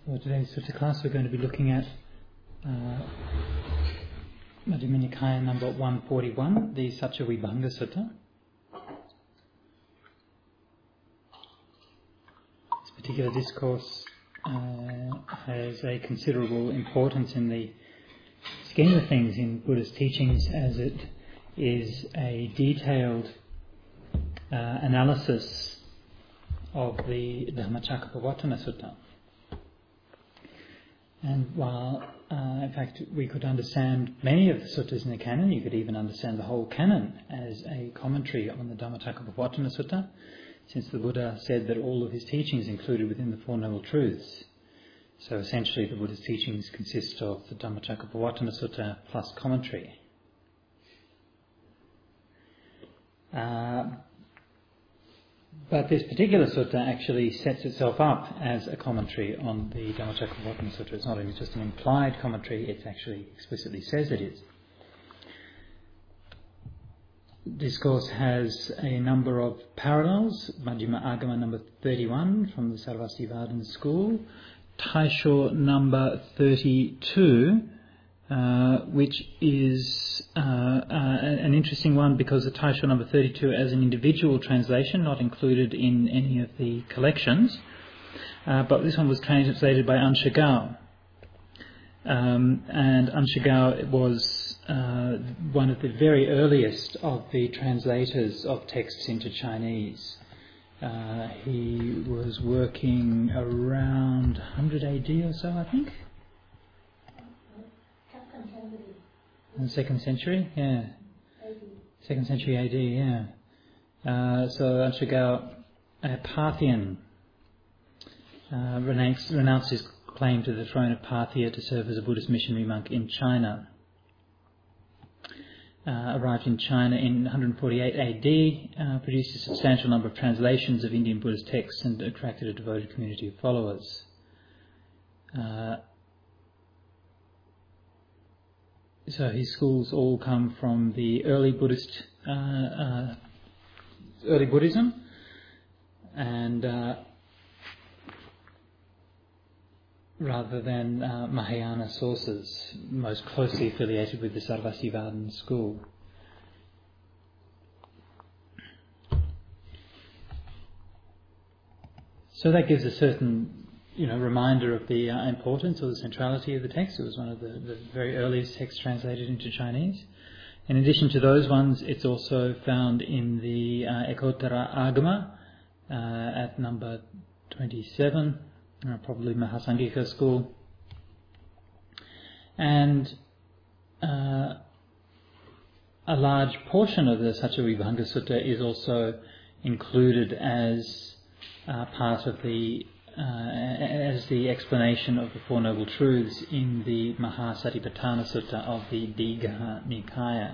For today's Sutta class, we're going to be looking at Majjhima Nikaya number 141, the Saccavibhanga Sutta. This particular discourse has a considerable importance in the scheme of things in Buddhist teachings, as it is a detailed analysis of the Dhammacakkappavattana Sutta. And while, in fact, we could understand many of the suttas in the canon, you could even understand the whole canon as a commentary on the Dhammacakkappavattana Sutta, since the Buddha said that all of his teachings included within the Four Noble Truths. So essentially the Buddha's teachings consist of the Dhammacakkappavattana Sutta plus commentary. But this particular sutta actually sets itself up as a commentary on the Dhammacakkappavattana Sutta. It's not just an implied commentary, it actually explicitly says it is. Discourse has a number of parallels. Majjhima Agama number 31 from the Sarvastivadin school. Taisho number 32, which is an interesting one because the Taisho number 32 as an individual translation, not included in any of the collections, but this one was translated by Ansha Gao. And Ansha Gao was one of the very earliest of the translators of texts into Chinese. He was working around 100 AD or so, I think. In the 2nd century, yeah. 2nd century AD, yeah. So Ansha Gao, a Parthian, renounced his claim to the throne of Parthia to serve as a Buddhist missionary monk in China. Arrived in China in 148 AD, produced a substantial number of translations of Indian Buddhist texts and attracted a devoted community of followers. So his schools all come from the early Buddhism, and rather than Mahayana sources, most closely affiliated with the Sarvastivadin school. So that gives a certain reminder of the importance or the centrality of the text. It was one of the very earliest texts translated into Chinese. In addition to those ones, it's also found in the Ekottara Agama at number 27, probably Mahasanghika school. And a large portion of the Saccavibhanga Sutta is also included as part of the as the explanation of the Four Noble Truths in the Mahasatipatthana Sutta of the Digha Nikaya.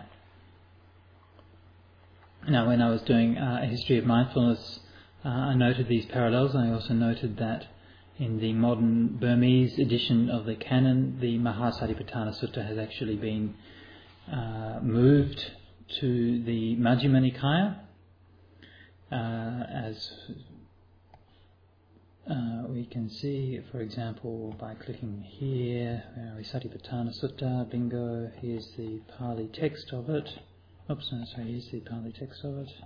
Now, when I was doing a history of mindfulness, I noted these parallels. I also noted that in the modern Burmese edition of the canon, the Mahasatipatthana Sutta has actually been moved to the Majjhima Nikaya, as we can see, for example, by clicking here, Satipatthana Sutta, bingo, here's the Pali text of it. Oops, no, sorry, here's the Pali text of it.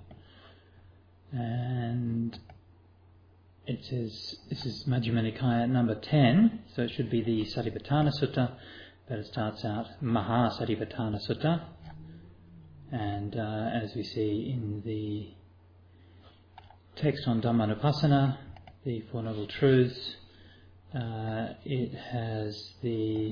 And it says, this is Majjhima Nikaya number 10, so it should be the Satipatthana Sutta, but it starts out Mahasatipatthana Sutta. And as we see in the text on Dhammanupassana, the Four Noble Truths, it has the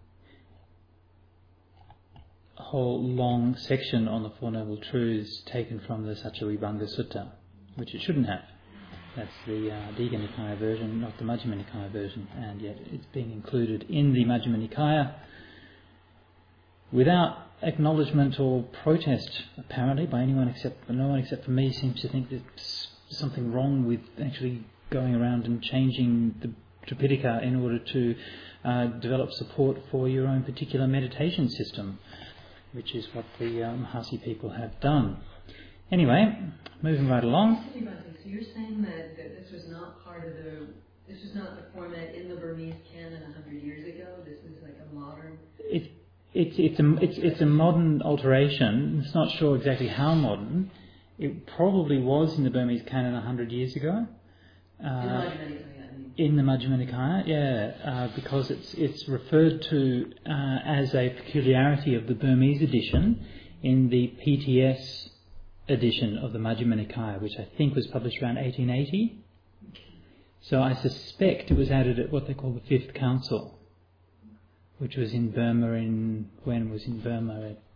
whole long section on the Four Noble Truths taken from the Saccavibhanga Sutta, which it shouldn't have. That's the Digha Nikaya version, not the Majjhima Nikaya version, and yet it's being included in the Majjhima Nikaya without acknowledgement or protest, apparently, by no one except for me seems to think there's something wrong with actually going around and changing the Tripitaka in order to develop support for your own particular meditation system, which is what the Mahasi people have done. Anyway, moving right along. So you're saying that this was not part of the This is not the format in the Burmese canon 100 years ago. This is like a modern. It's a modern alteration. It's not sure exactly how modern. It probably was in the Burmese canon 100 years ago. In the Majjhima Nikaya, yeah, because it's referred to as a peculiarity of the Burmese edition in the PTS edition of the Majjhima Nikaya, which I think was published around 1880. So I suspect it was added at what they call the Fifth Council, which was in Burma when was in Burma at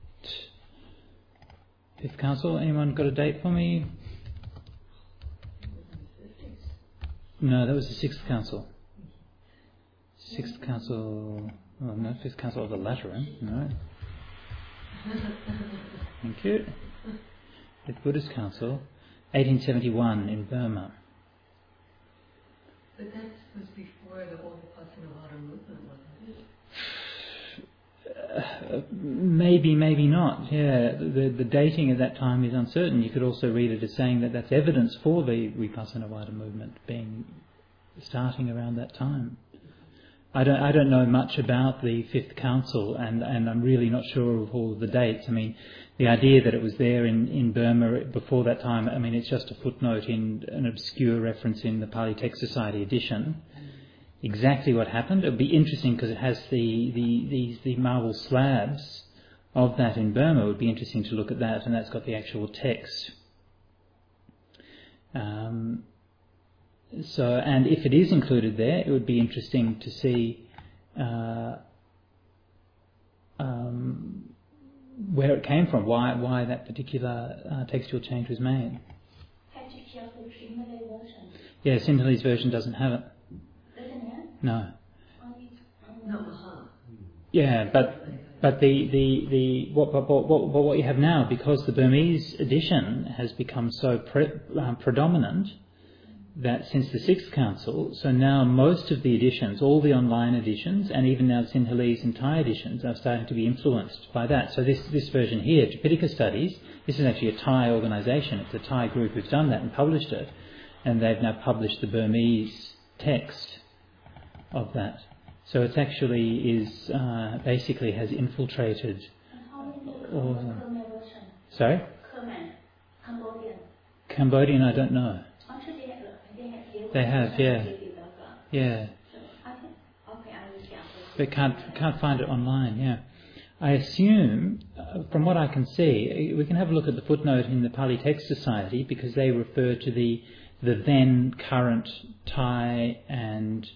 Fifth Council? Anyone got a date for me? No, that was the Sixth Council. Sixth Council, well, no, Fifth Council of the Lateran, no. Thank you. The Buddhist Council, 1871 in Burma. But that was before the whole Vipassana movement, wasn't it? Maybe not. Yeah, the dating at that time is uncertain. You could also read it as saying that that's evidence for the Vipassana movement being starting around that time. I don't know much about the Fifth Council, and I'm really not sure of all of the dates. I mean, the idea that it was there in Burma before that time, I mean, it's just a footnote in an obscure reference in the Pali Text Society edition. Exactly what happened, it would be interesting because it has the marble slabs of that in Burma. It would be interesting to look at that, and that's got the actual text. So, and if it is included there, it would be interesting to see where it came from, why that particular textual change was made. Yeah, Sinhalese version doesn't have it. No. Yeah, but what you have now, because the Burmese edition has become so predominant, that since the Sixth Council, so now most of the editions, all the online editions, and even now Sinhalese and Thai editions are starting to be influenced by that. So this version here, Tripitaka Studies, this is actually a Thai organisation. It's a Thai group who've done that and published it, and they've now published the Burmese text of that. So it actually is basically has infiltrated. Sorry? Cambodian, I don't know. They have, yeah. But can't find it online, yeah. I assume, from what I can see, we can have a look at the footnote in the Pali Text Society, because they refer to the then current Thai and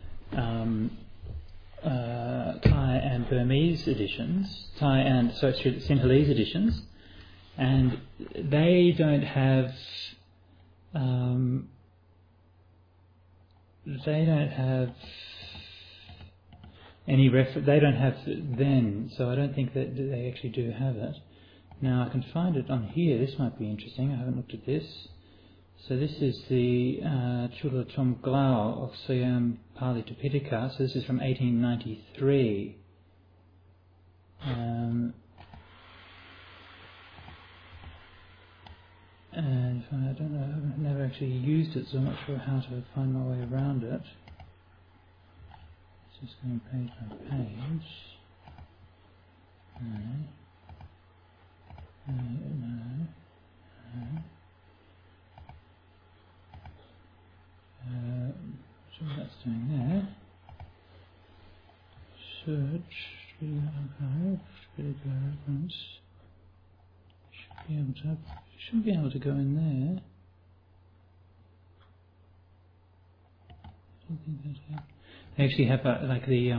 Burmese editions, Sinhalese editions, and they don't have. They don't have any they don't have then, so I don't think that they actually do have it. Now I can find it on here. This might be interesting. I haven't looked at this. So this is the Chula Chomglao of Siam Pali Tripitaka. So this is from 1893. And I don't know, I've never actually used it, so I'm not sure how to find my way around it. Just going page by page. No. So that's doing there. Search, archive, reference. Should be able to go in there. I don't think that's it. They actually have like the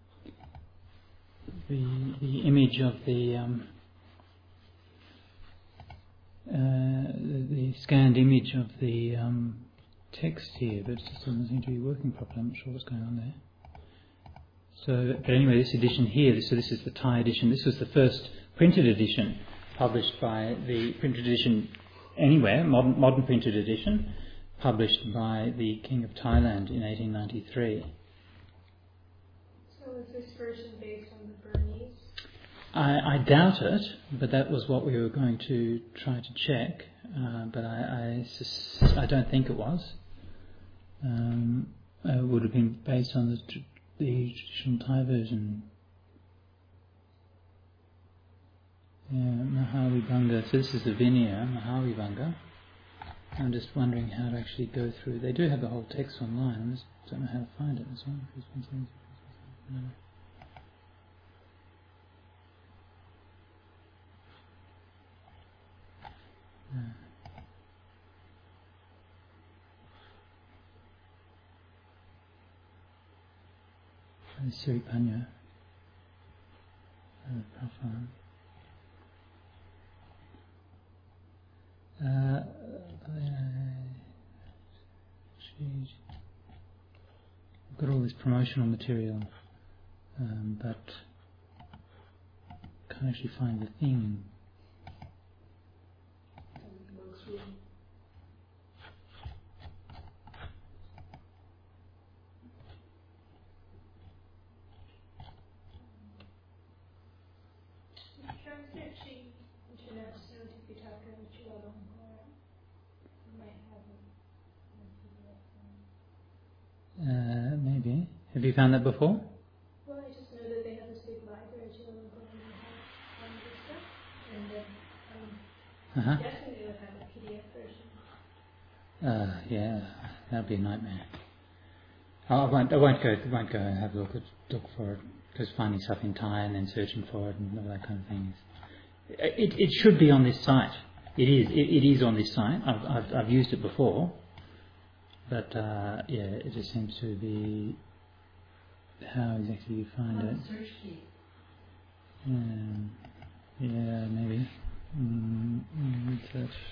image of the scanned image of the text here, but it just doesn't seem to be working properly. I'm not sure what's going on there. So, but anyway, this edition here. So this is the Thai edition. This was the first printed edition published by the printed edition anywhere, modern printed edition, published by the King of Thailand in 1893. So is this version based on the Burmese? I doubt it, but that was what we were going to try to check. But I don't think it was. I have been based on the traditional Thai version. Yeah, Mahavibhanga. So this is the Vinaya, Mahavibhanga. I'm just wondering how to actually go through. They do have the whole text online. I just don't know how to find it as well. Siripanya. Profile. I've got all this promotional material, but can't actually find the thing. Maybe. Have you found that before? Well, I just know that they have this big library to and stuff, and then I'm guessing they would have a PDF version. Yeah, that'd be a nightmare. I won't go and have a look for it, because finding stuff in Thai and then searching for it and all that kind of thing it should be on this site. It is on this site. I've used it before. But it just seems to be how exactly you find it. Search key. Yeah, maybe. Search.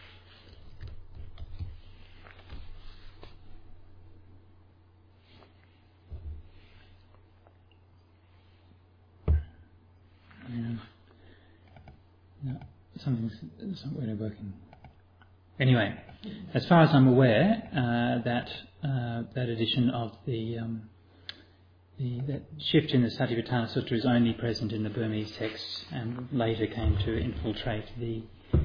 No, something's not really working. Anyway, as far as I'm aware, that edition of that shift in the Satipatthana Sutta is only present in the Burmese texts, and later came to infiltrate the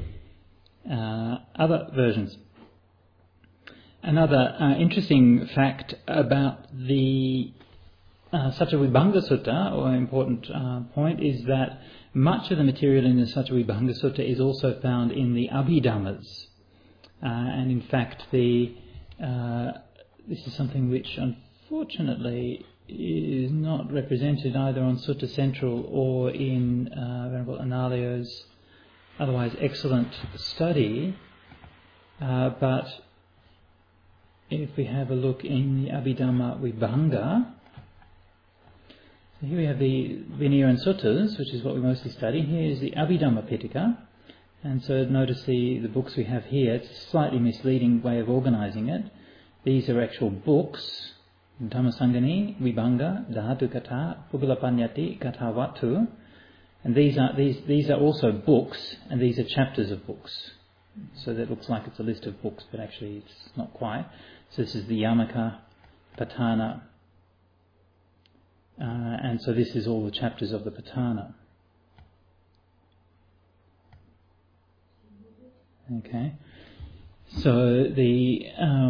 other versions. Another interesting fact about the Sattavibhanga Sutta, or an important point, is that much of the material in the Sattavibhanga Sutta is also found in the Abhidhammas. And in fact, this is something which unfortunately is not represented either on Sutta Central or in Venerable Analayo's otherwise excellent study. But if we have a look in the Abhidhamma Vibhanga, so here we have the Vinaya and Suttas, which is what we mostly study. Here is the Abhidhamma Pitaka. And so notice the books we have here. It's a slightly misleading way of organising it. These are actual books. Dhammasangani, Vibhanga, Dhatu Katha, Pugulapanyati, Kathavatu. And these are also books, and these are chapters of books. So that looks like it's a list of books, but actually it's not quite. So this is the Yamaka, Patana. And so this is all the chapters of the Patana. Okay, so the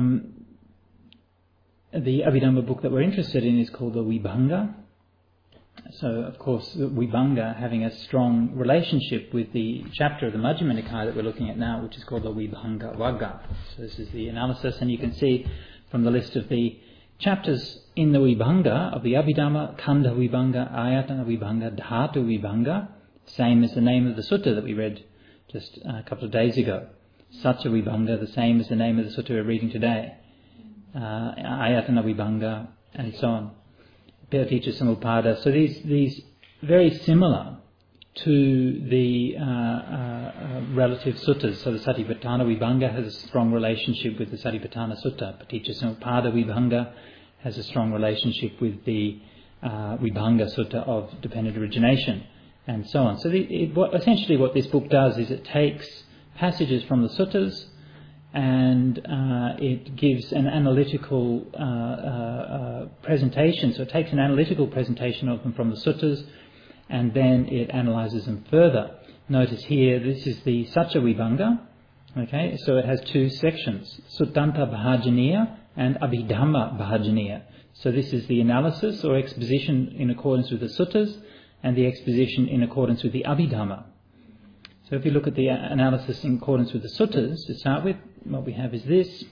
Abhidhamma book that we're interested in is called the Vibhanga. So, of course, the Vibhanga having a strong relationship with the chapter of the Majjhima Nikaya that we're looking at now, which is called the Vibhanga Vagga. So this is the analysis, and you can see from the list of the chapters in the Vibhanga of the Abhidhamma, Khandha Vibhanga, Ayatana Vibhanga, Dhatu Vibhanga, same as the name of the sutta that we read just a couple of days ago. Satya Vibhanga, the same as the name of the sutta we're reading today. Ayatana Vibhanga, and so on. Paticca Samuppada. So these very similar to the relative suttas. So the Satipatthana Vibhanga has a strong relationship with the Satipatthana Sutta. Paticca Samuppada Vibhanga has a strong relationship with the Vibhanga Sutta of dependent origination, and so on. So essentially what this book does is it takes passages from the suttas and it gives an analytical presentation. So it takes an analytical presentation of them from the suttas and then it analyses them further. Notice here, this is the Satya Vibhanga. Okay, so it has two sections, Suttanta Bhajaniya and Abhidhamma Bhajaniya. So this is the analysis or exposition in accordance with the suttas and the exposition in accordance with the Abhidhamma. So if you look at the analysis in accordance with the suttas, to start with, what we have is this.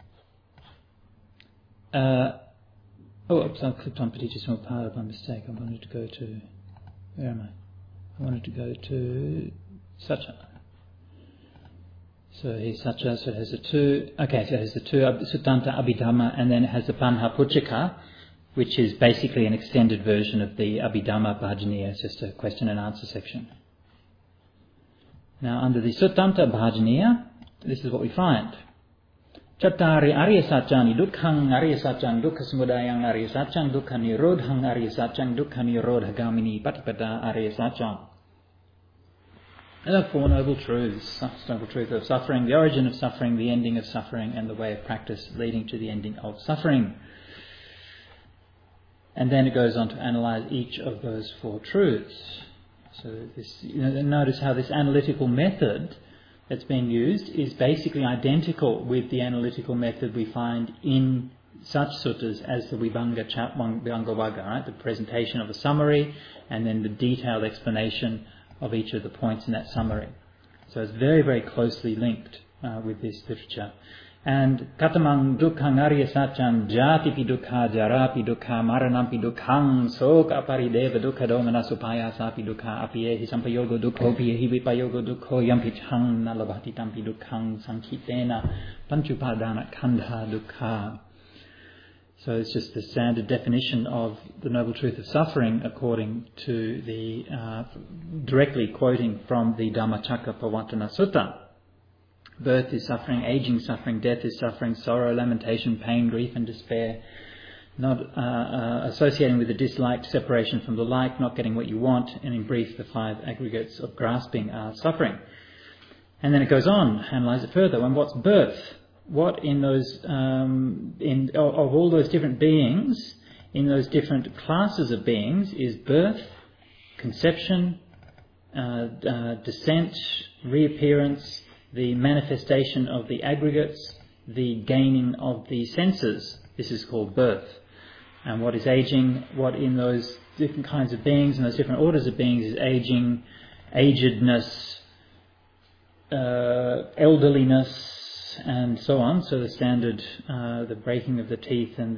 I clicked on Paticca by mistake. I wanted to go to... Where am I? I wanted to go to Satcha. So here's Satcha, so it has the two... Okay, so it has the two, Suttanta, Abhidhamma, and then it has the Panhapuccika, which is basically an extended version of the Abhidhamma Bhajaniya. It's just a question and answer section. Now, under the Suttanta Bhajaniya, this is what we find. Chattari Arya Satchani Dukkhang Arya Satchang Dukkha Samudayang Arya Satchang Dukkha Nirodhang Arya Satchang Dukkha Nirodhagamini Patipada Arya Satchang. There are four noble truths. Noble truth of suffering, the origin of suffering, the ending of suffering, and the way of practice leading to the ending of suffering. And then it goes on to analyse each of those four truths. So this, notice how this analytical method that's being used is basically identical with the analytical method we find in such suttas as the Vibhanga Vagga, right? The presentation of a summary and then the detailed explanation of each of the points in that summary. So it's very, very closely linked with this literature. And katamang dukkhang arya satchang jatipi dukkha jarapi dukkha maranampi dukkhang soka parideva dukkha domana supayasapi dukkha apiyehi sampayogo dukkho piyehi vipayogo dukkho yampichang nalabhati tampi dukkhang sankitena panchupadana kandha dukkha. So it's just the standard definition of the noble truth of suffering according to the directly quoting from the Dhammacakkappavattana Sutta. Birth is suffering, aging suffering, death is suffering, sorrow, lamentation, pain, grief and despair. Not associating with the dislike, separation from the like, not getting what you want, and in brief, the five aggregates of grasping are suffering. And then it goes on, analyse it further. And what's birth? What in those, of all those different beings, in those different classes of beings, is birth, conception, descent, reappearance, the manifestation of the aggregates, the gaining of the senses. This is called birth. And what is aging? What in those different kinds of beings and those different orders of beings is aging, agedness, elderliness, and so on. So the standard, the breaking of the teeth and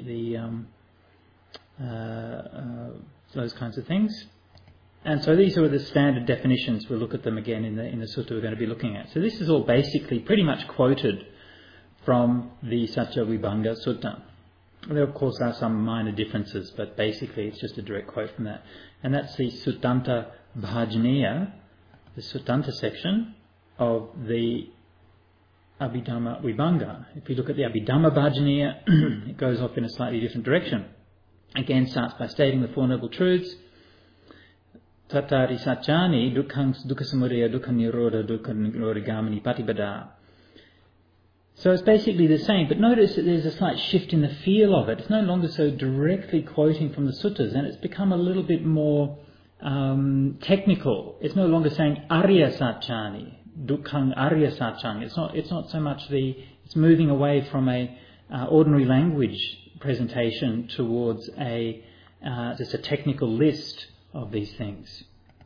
those kinds of things. And so these are the standard definitions. We'll look at them again in the sutta we're going to be looking at. So this is all basically pretty much quoted from the Satcha Vibhanga Sutta. There, of course, are some minor differences, but basically it's just a direct quote from that. And that's the Suttanta Bhajaniya, the Suttanta section of the Abhidhamma Vibhanga. If you look at the Abhidhamma Bhajaniya, it goes off in a slightly different direction. Again, starts by stating the Four Noble Truths. Tattari Satchani Dukkha Samudaya Dukkha Nirodha Dukkha Nirodhagamini Patipada. So it's basically the same, but notice that there's a slight shift in the feel of it. It's no longer so directly quoting from the suttas, and it's become a little bit more technical. It's no longer saying Arya Satchani, Dukkhang Arya Satchang. It's not so much it's moving away from a ordinary language presentation towards just a technical list of these things.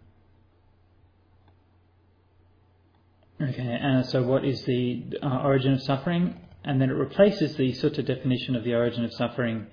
Okay, so what is the origin of suffering? And then it replaces the sutta definition of the origin of suffering.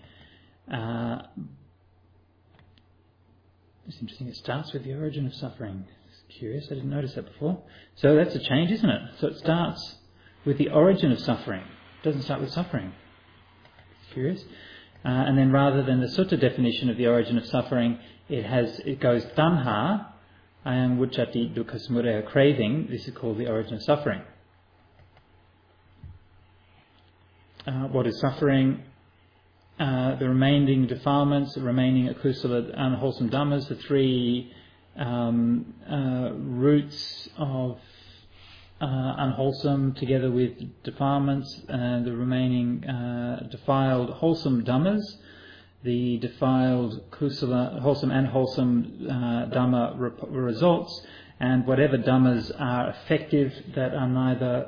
It's interesting, it starts with the origin of suffering. It's curious, I didn't notice that before. So that's a change, isn't it? So it starts with the origin of suffering. It doesn't start with suffering. It's curious. And then rather than the sutta definition of the origin of suffering, it goes tanha, ayang vuccati dukkha samudaya, craving. This is called the origin of suffering. What is suffering? The remaining defilements, the remaining akusala, unwholesome dhammas, the three roots of unwholesome together with defilements, the remaining defiled wholesome dhammas, the defiled kusala, wholesome and wholesome dhamma results, and whatever dhammas are effective that are neither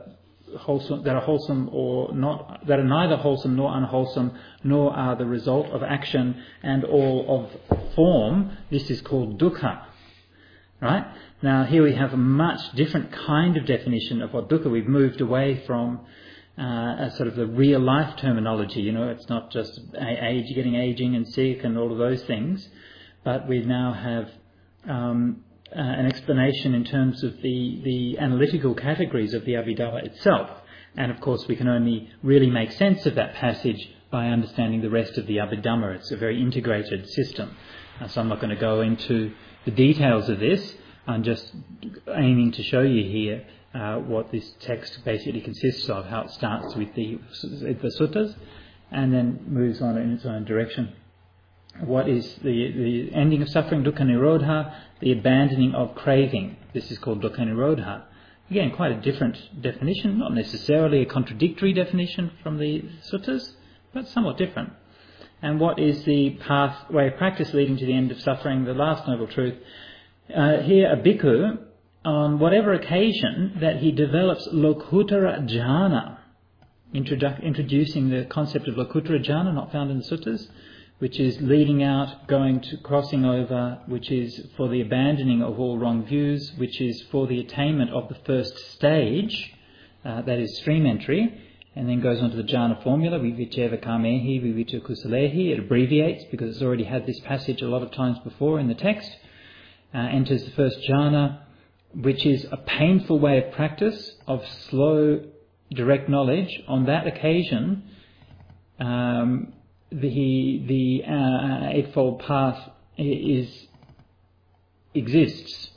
wholesome, that are wholesome or not, that are neither wholesome nor unwholesome, nor are the result of action and all of form, this is called dukkha. Right? Now here we have a much different kind of definition of what dukkha. We've moved away from a sort of the real life terminology. It's not just getting aging and sick and all of those things, but we now have an explanation in terms of the analytical categories of the Abhidhamma itself. And of course we can only really make sense of that passage by understanding the rest of the Abhidhamma. It's a very integrated system. So I'm not going to go into the details of this. I'm just aiming to show you here what this text basically consists of, how it starts with the suttas and then moves on in its own direction. What is the ending of suffering? Dukkha nirodha, the abandoning of craving. This is called dukkha nirodha. Again, quite a different definition, not necessarily a contradictory definition from the suttas, but somewhat different. And what is the pathway of practice leading to the end of suffering? The last noble truth. Here, a bhikkhu, on whatever occasion that he develops lokuttara jhana, introducing the concept of lokuttara jhana, not found in the suttas, which is leading out, going to crossing over, which is for the abandoning of all wrong views, which is for the attainment of the first stage, that is stream entry, and then goes on to the jhana formula, viviccheva kamehi, vivicca kusalehi. It abbreviates because it's already had this passage a lot of times before in the text. Enters the first jhana, which is a painful way of practice of slow, direct knowledge. On that occasion, the Eightfold Path exists.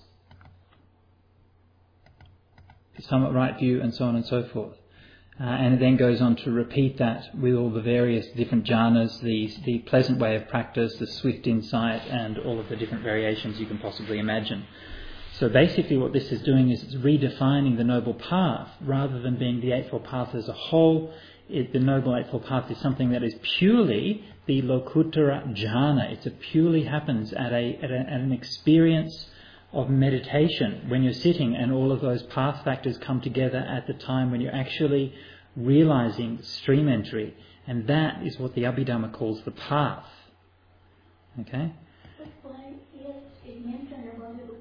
The somewhat right view, and so on and so forth. And it then goes on to repeat that with all the various different jhanas, the pleasant way of practice, the swift insight, and all of the different variations you can possibly imagine. So basically what this is doing is it's redefining the Noble Path. Rather than being the Eightfold Path as a whole, the Noble Eightfold Path is something that is purely the Lokuttara jhana. It purely happens at an experience of meditation when you're sitting and all of those path factors come together at the time when you're actually realizing stream entry. And that is what the Abhidhamma calls the path. Okay? But why it mentioned about the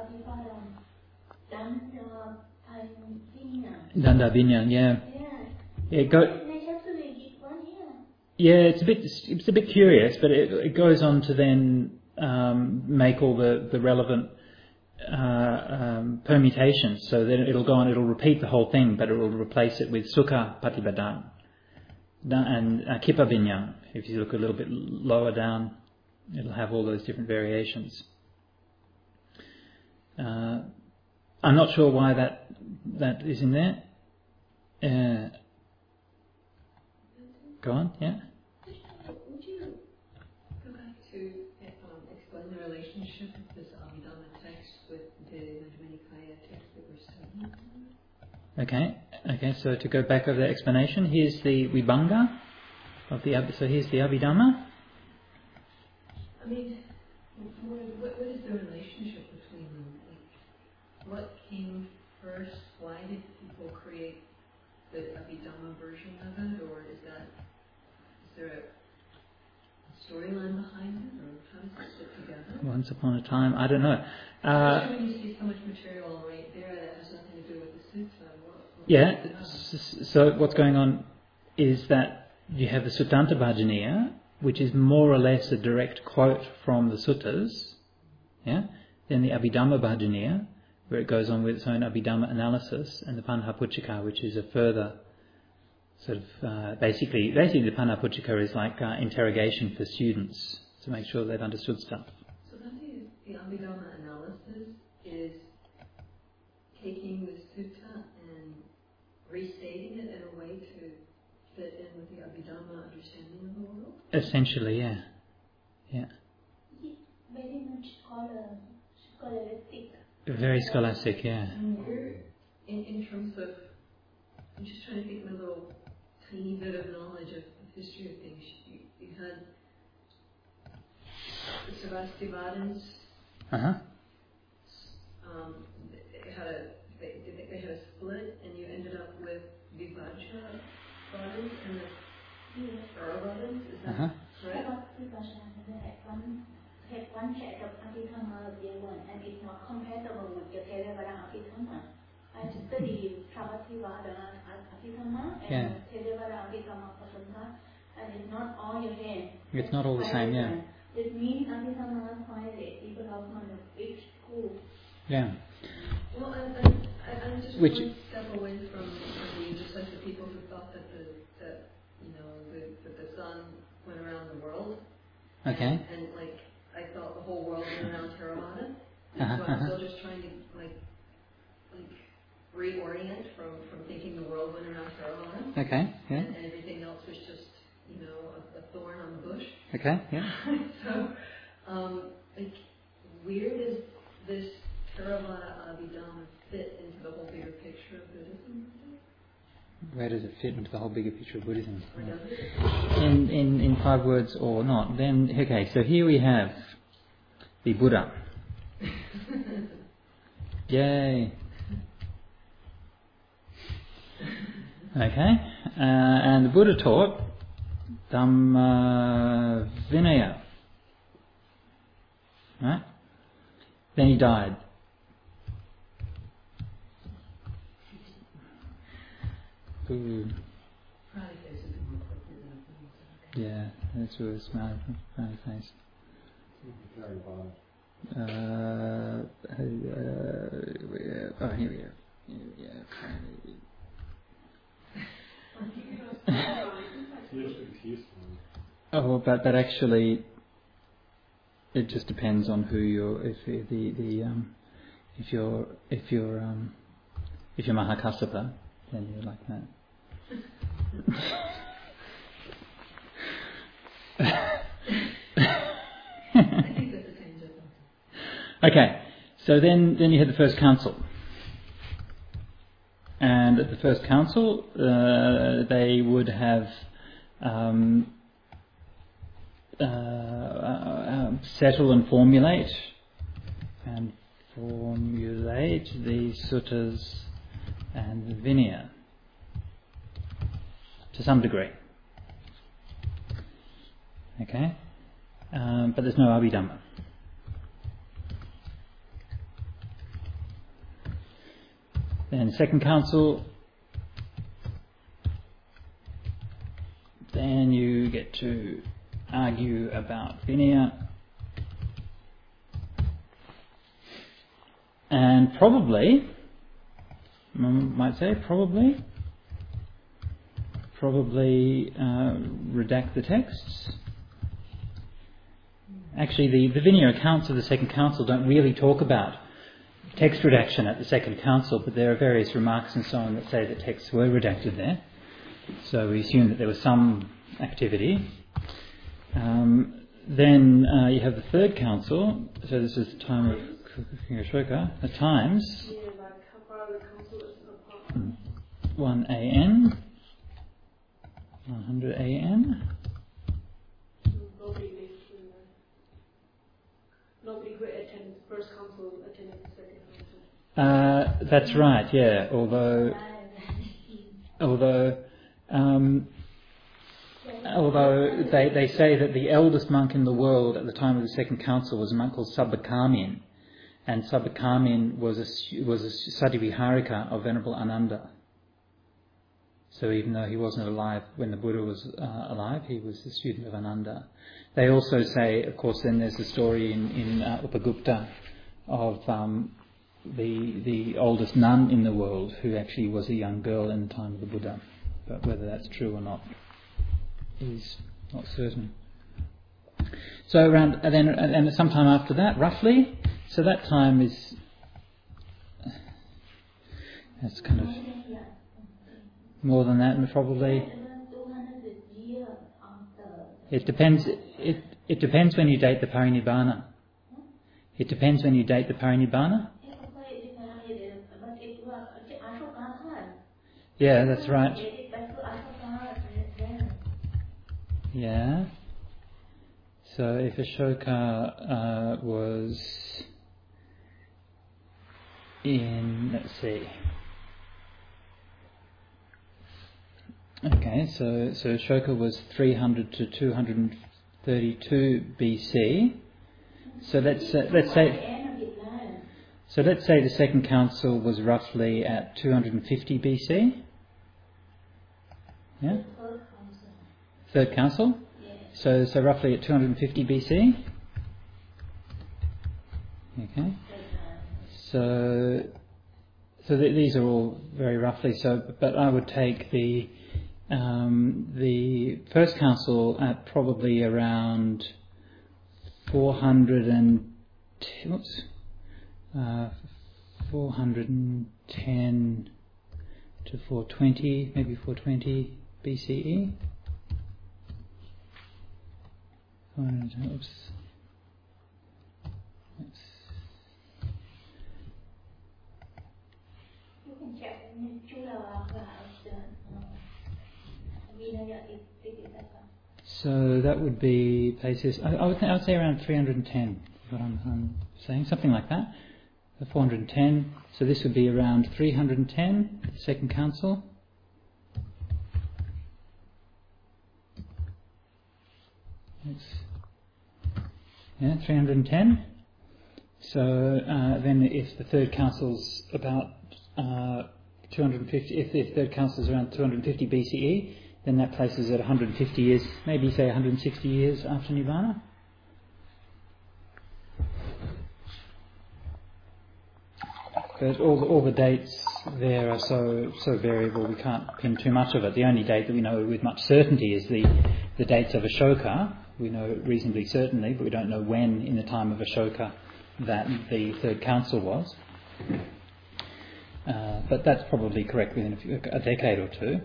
Danda Vinyan, yeah. Yeah, it's a bit curious, but it goes on to then make all the relevant permutations. So then it'll go on, it'll repeat the whole thing, but it will replace it with Sukha Patipadan and Kippa Vinyan. If you look a little bit lower down, it'll have all those different variations. I'm not sure why that is in there. Go on, yeah. Would you go back to explain the relationship of this Abhidhamma text with the Majjhima Nikaya text that we're studying? Okay. So to go back over the explanation, here's the Vibhanga of the so here's the Abhidhamma. I mean, what is the relationship between them? Like, what came first? Why did people create the Abhidhamma version of it, or is there a storyline behind it, or how does it fit together? Once upon a time, I don't know. Especially when you see so much material right there that has nothing to do with the sutta. Yeah. So what's going on is that you have the Suttanta Bhajaniya, which is more or less a direct quote from the suttas. Yeah. Then the Abhidhamma Bhajaniya, where it goes on with its own Abhidhamma analysis, and the Panhapuccika, which is a further sort of basically the Panhapuccika is like interrogation for students to make sure they've understood stuff. So that is, the Abhidhamma analysis is taking the sutta and restating it in a way to fit in with the Abhidhamma understanding of the world? Essentially, yeah. Very much scholastic. Very scholastic, yeah. In terms of, I'm just trying to think of a little tiny bit of knowledge of the history of things. You had the Sarvastivadins. They had a split, and you ended up with Theravadas and the Theravadas? Is that right? One check of Abhidhamma one, and it's not compatible with the Theravada Abhidhamma. I studied Travativada Abhidhamma and Theravada Abhidhamma Pasantha, and it's not all your hand. It's not all the same, yeah. It means Abhidhamma applies it, people of which school. Yeah. Well, I'm just one step away from being just like the people who thought that the sun went around the world. Okay. And like, I thought the whole world went around Theravada. And so I'm still just trying to like reorient from thinking the world went around Theravada. Okay, yeah. And everything else was just, a thorn on the bush. Okay, yeah. So, where does this Theravada Abhidhamma fit into the whole bigger picture of Buddhism? Where does it fit into the whole bigger picture of Buddhism? Or does it? In 5 words or not? Then, okay, so here we have the Buddha. Yay. Okay, and the Buddha taught Dhamma Vinaya. Right? Then he died. Ooh. Yeah, that's really smart. Smiley face. Here we go. Oh, but actually, it just depends on who you're. If you're Mahakassapa, then you're like that. Okay, so then you had the first council. And at the first council, they would have settle and formulate the suttas and the Vinaya to some degree. Okay, but there's no Abhidhamma. Then second council, then you get to argue about Vinaya, and probably redact the texts. Actually, the Vinaya accounts of the second council don't really talk about text redaction at the second council, but there are various remarks and so on that say that texts were redacted there. So we assume that there was some activity. Then you have the third council. So this is the time of Ashoka. The times 1 a.m. 100 a.m. Nobody who attends first council attended the second council. That's right, yeah. Although they say that the eldest monk in the world at the time of the second council was a monk called Sabbakamin, and Sabbakamin was a Sadiviharika of Venerable Ananda. So even though he wasn't alive when the Buddha was alive, he was a student of Ananda. They also say, of course, then there's a story in Upagupta of the oldest nun in the world who actually was a young girl in the time of the Buddha. But whether that's true or not is not certain. So around and sometime after that, roughly. So that time is that's kind of more than that, probably. It depends. It depends when you date the Parinibbana. It depends when you date the Parinibbana. Yeah, that's right. Yeah. So if Ashoka was in, let's see, Okay, so Ashoka was 300 to 232 BC. So let's say the second council was roughly at 250 BC. Yeah. Third council. So roughly at 250 BC. Okay. So these are all very roughly. But I would take the first council at probably around 410 to 420, maybe 420 BCE. Oops. So that would be places. I would say around 310. Is what I'm saying, something like that. 410. So this would be around 310. The second council. Yeah, 310. So then, if the third council's about 250, if the third council's around 250 BCE, then that places at 150 years, maybe say 160 years after Nirvana. But all the dates there are so variable, we can't pin too much of it. The only date that we know with much certainty is the dates of Ashoka. We know reasonably certainly, but we don't know when in the time of Ashoka that the third council was. But that's probably correct within a decade or two.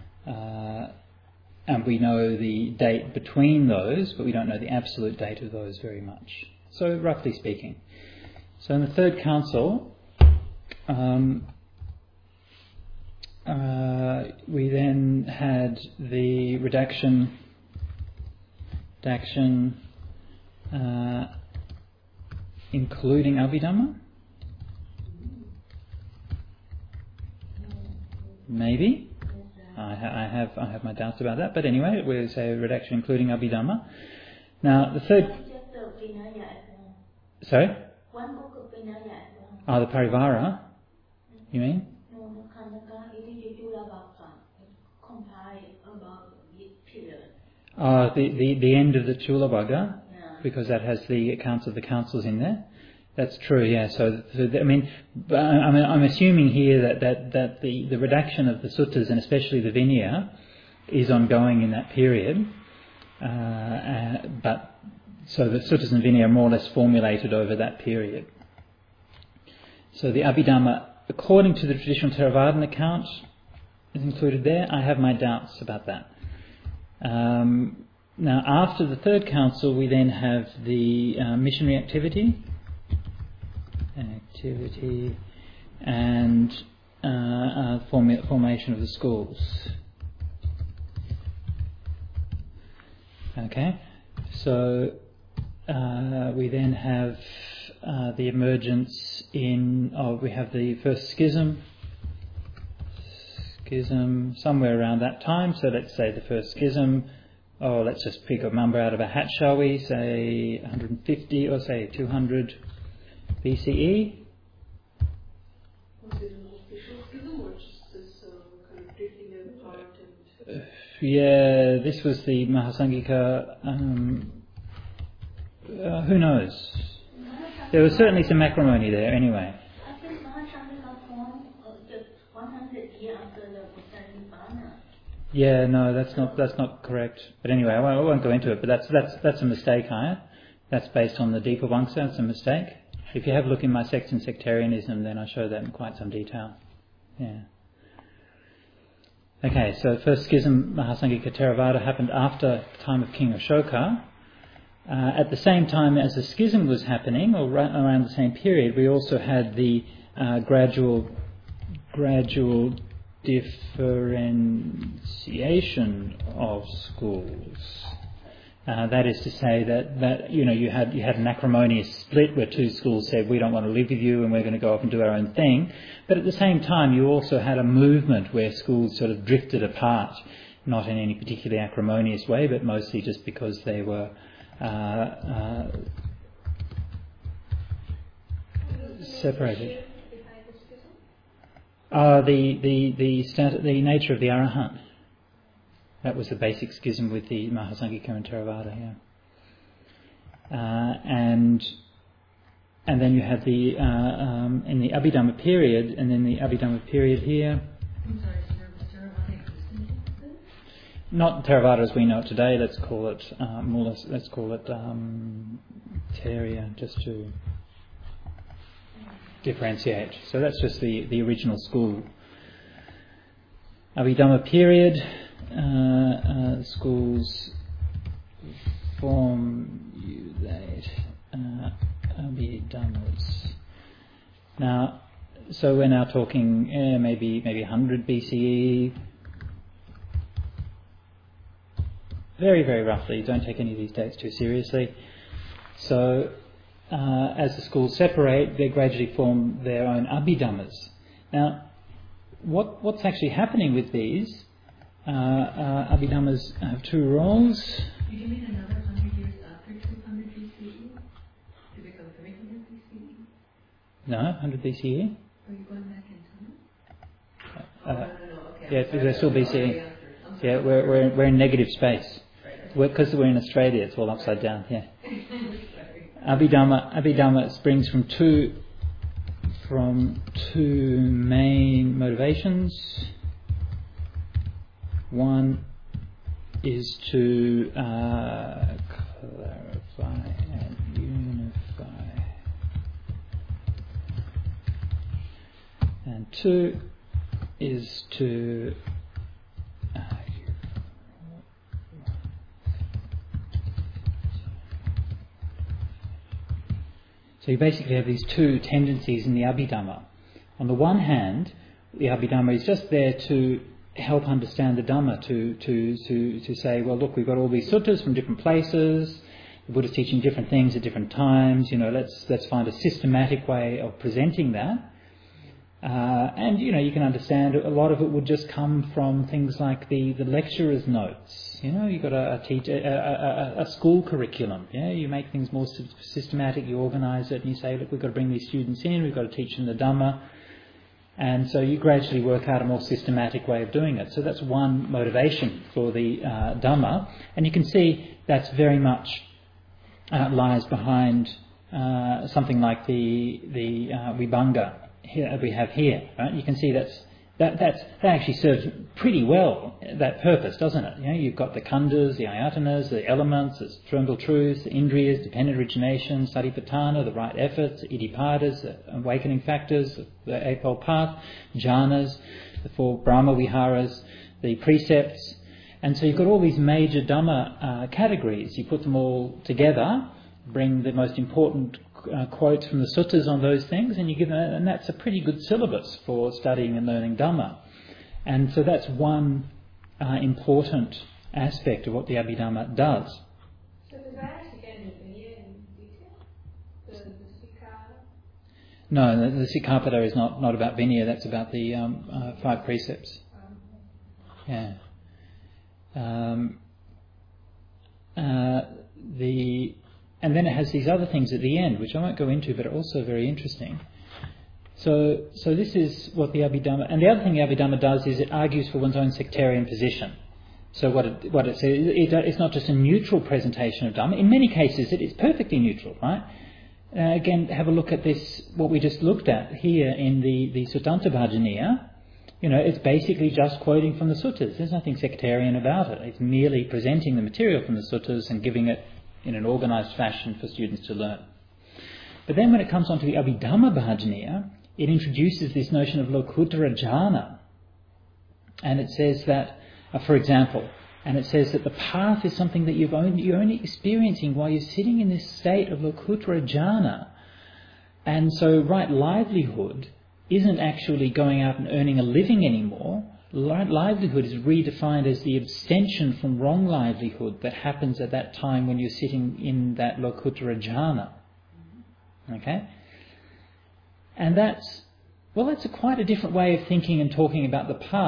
And we know the date between those, but we don't know the absolute date of those very much. So roughly speaking. So in the third council, we then had the redaction including Abhidhamma. Maybe. I have my doubts about that, but anyway, we'll say redaction including Abhidhamma. Now the third. Sorry. The Parivara. You mean? The end of the Chulabhaga, because that has the accounts of the councils in there. That's true, yeah. So I'm assuming here that the redaction of the suttas and especially the Vinaya is ongoing in that period. But so the suttas and Vinaya are more or less formulated over that period. So the Abhidhamma, according to the traditional Theravadan account, is included there. I have my doubts about that. Now, after the third council, we then have the missionary activity and formation of the schools. Okay, so we then have the emergence we have the first schism somewhere around that time. So let's say the first schism, let's just pick a number out of a hat, shall we? Say 150 or say 200 BCE. Was it an official schism or just this kind of drifting them apart? Yeah, this was the Mahasangika. Who knows? There was certainly some acrimony there anyway. I think Mahasangika formed just 100 years after the Buddha Nibbana. Yeah, no, that's not correct. But anyway, I won't go into it. But that's a mistake, That's based on the Deepa Vamsa. It's a mistake. If you have a look in my Sects and Sectarianism, then I show that in quite some detail. Yeah. Okay, so first schism, Mahasangika Theravada, happened after the time of King Ashoka. At the same time as the schism was happening, or around the same period, we also had the gradual differentiation of schools. That is to say that you had an acrimonious split where two schools said we don't want to live with you and we're going to go off and do our own thing. But at the same time, you also had a movement where schools sort of drifted apart, not in any particularly acrimonious way, but mostly just because they were separated. The nature of the Arahant. That was the basic schism with the Mahasanghika and Theravada, yeah. And then you have the in the Abhidhamma period, and then the Abhidhamma period here. I'm sorry, Theravada existed then? Not Theravada as we know it today. Let's call it let's call it Theria, just to differentiate. So that's just the original school. Abhidhamma period, schools formulate Abhidhammas. Now, so we're now talking maybe 100 BCE. Very, very roughly. Don't take any of these dates too seriously. So, as the schools separate, they gradually form their own Abhidhammas. Now, what's actually happening with these Abhidhammas have two roles. Do you mean another 100 years after 200 BCE to become 300 BCE? No, 100 BCE. Are you going back in time? No. Okay. Yeah, they're still BCE. Yeah, we're in negative space. Because we're in Australia, it's all upside down. Yeah. Abhidhamma springs from two main motivations. One is to clarify and unify, and two is to so you basically have these two tendencies in the Abhidhamma. On the one hand, the Abhidhamma is just there to help understand the Dhamma, to say, well, look, we've got all these suttas from different places, the Buddha's teaching different things at different times, let's find a systematic way of presenting that. And, you can understand a lot of it would just come from things like the lecturer's notes. You've got a school curriculum. You make things more systematic, you organise it, and you say, look, we've got to bring these students in, we've got to teach them the Dhamma. And so you gradually work out a more systematic way of doing it. So that's one motivation for the Dhamma. And you can see that's very much lies behind something like the Vibhanga we have here. Right? You can see that actually serves pretty well that purpose, doesn't it? You've got the khandhas, the ayatanas, the elements, the triumphal truths, the indriyas, dependent origination, satipatthana, the right efforts, the iddhipadas, the awakening factors, the eightfold path, jhanas, the four Brahma viharas, the precepts. And so you've got all these major Dhamma categories. You put them all together, bring the most important quotes from the suttas on those things, and you give them, and that's a pretty good syllabus for studying and learning Dhamma. And so that's one important aspect of what the Abhidhamma does. So does that actually get into Vinaya in detail? The Sikkhapada? No, the Sikkhapada is not about Vinaya, that's about the 5 precepts. Yeah. And then it has these other things at the end, which I won't go into, but are also very interesting. So this is what the Abhidhamma... And the other thing the Abhidhamma does is it argues for one's own sectarian position. So what it says, it's not just a neutral presentation of Dhamma. In many cases, it is perfectly neutral, right? Again, have a look at this, what we just looked at here in the Suttanta Bhajaniya. It's basically just quoting from the suttas. There's nothing sectarian about it. It's merely presenting the material from the suttas and giving it in an organised fashion for students to learn. But then when it comes on to the Abhidhamma Bhajaniya, it introduces this notion of Lokuttara Jhana. And it says that, for example, it says that the path is something that you're only experiencing while you're sitting in this state of Lokuttara Jhana. And so right livelihood isn't actually going out and earning a living anymore. Right livelihood is redefined as the abstention from wrong livelihood that happens at that time when you're sitting in that Lokuttara Jhana. Okay? And that's quite a different way of thinking and talking about the path.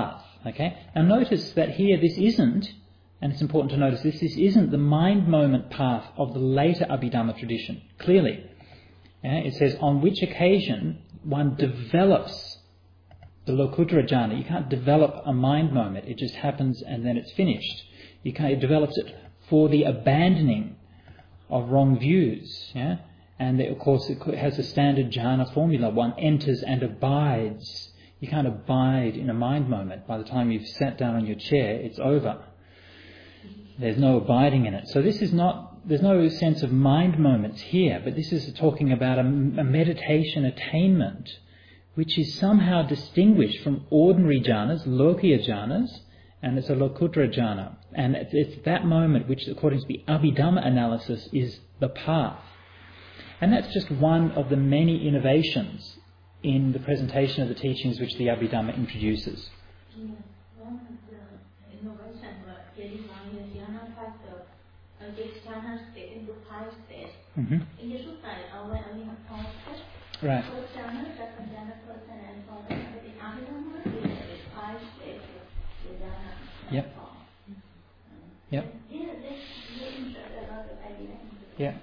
Okay? Now notice that here this isn't, and it's important to notice this isn't the mind moment path of the later Abhidhamma tradition, clearly. It says on which occasion one develops the Lokuttara jhana. You can't develop a mind moment, it just happens and then it's finished. It develops it for the abandoning of wrong views. Yeah? And of course it has a standard jhana formula. One enters and abides. You can't abide in a mind moment. By the time you've sat down on your chair, it's over. There's no abiding in it. So this is not, there's no sense of mind moments here, but this is talking about a meditation attainment which is somehow distinguished from ordinary jhanas, Lokiya jhanas, and it's a Lokuttara jhana. And it's that moment which, according to the Abhidhamma analysis, is the path. And that's just one of the many innovations in the presentation of the teachings which the Abhidhamma introduces. One of the innovations was getting one is jhana factor, gets jhana state into 5 states. In the Sutta, I only have 4 steps. Right. First jhana, second jhana, first and so on. But in Abhidhamma, it's 5 states with jhana. Yep. Yep. Yeah, that's very interesting about the idea. Yeah.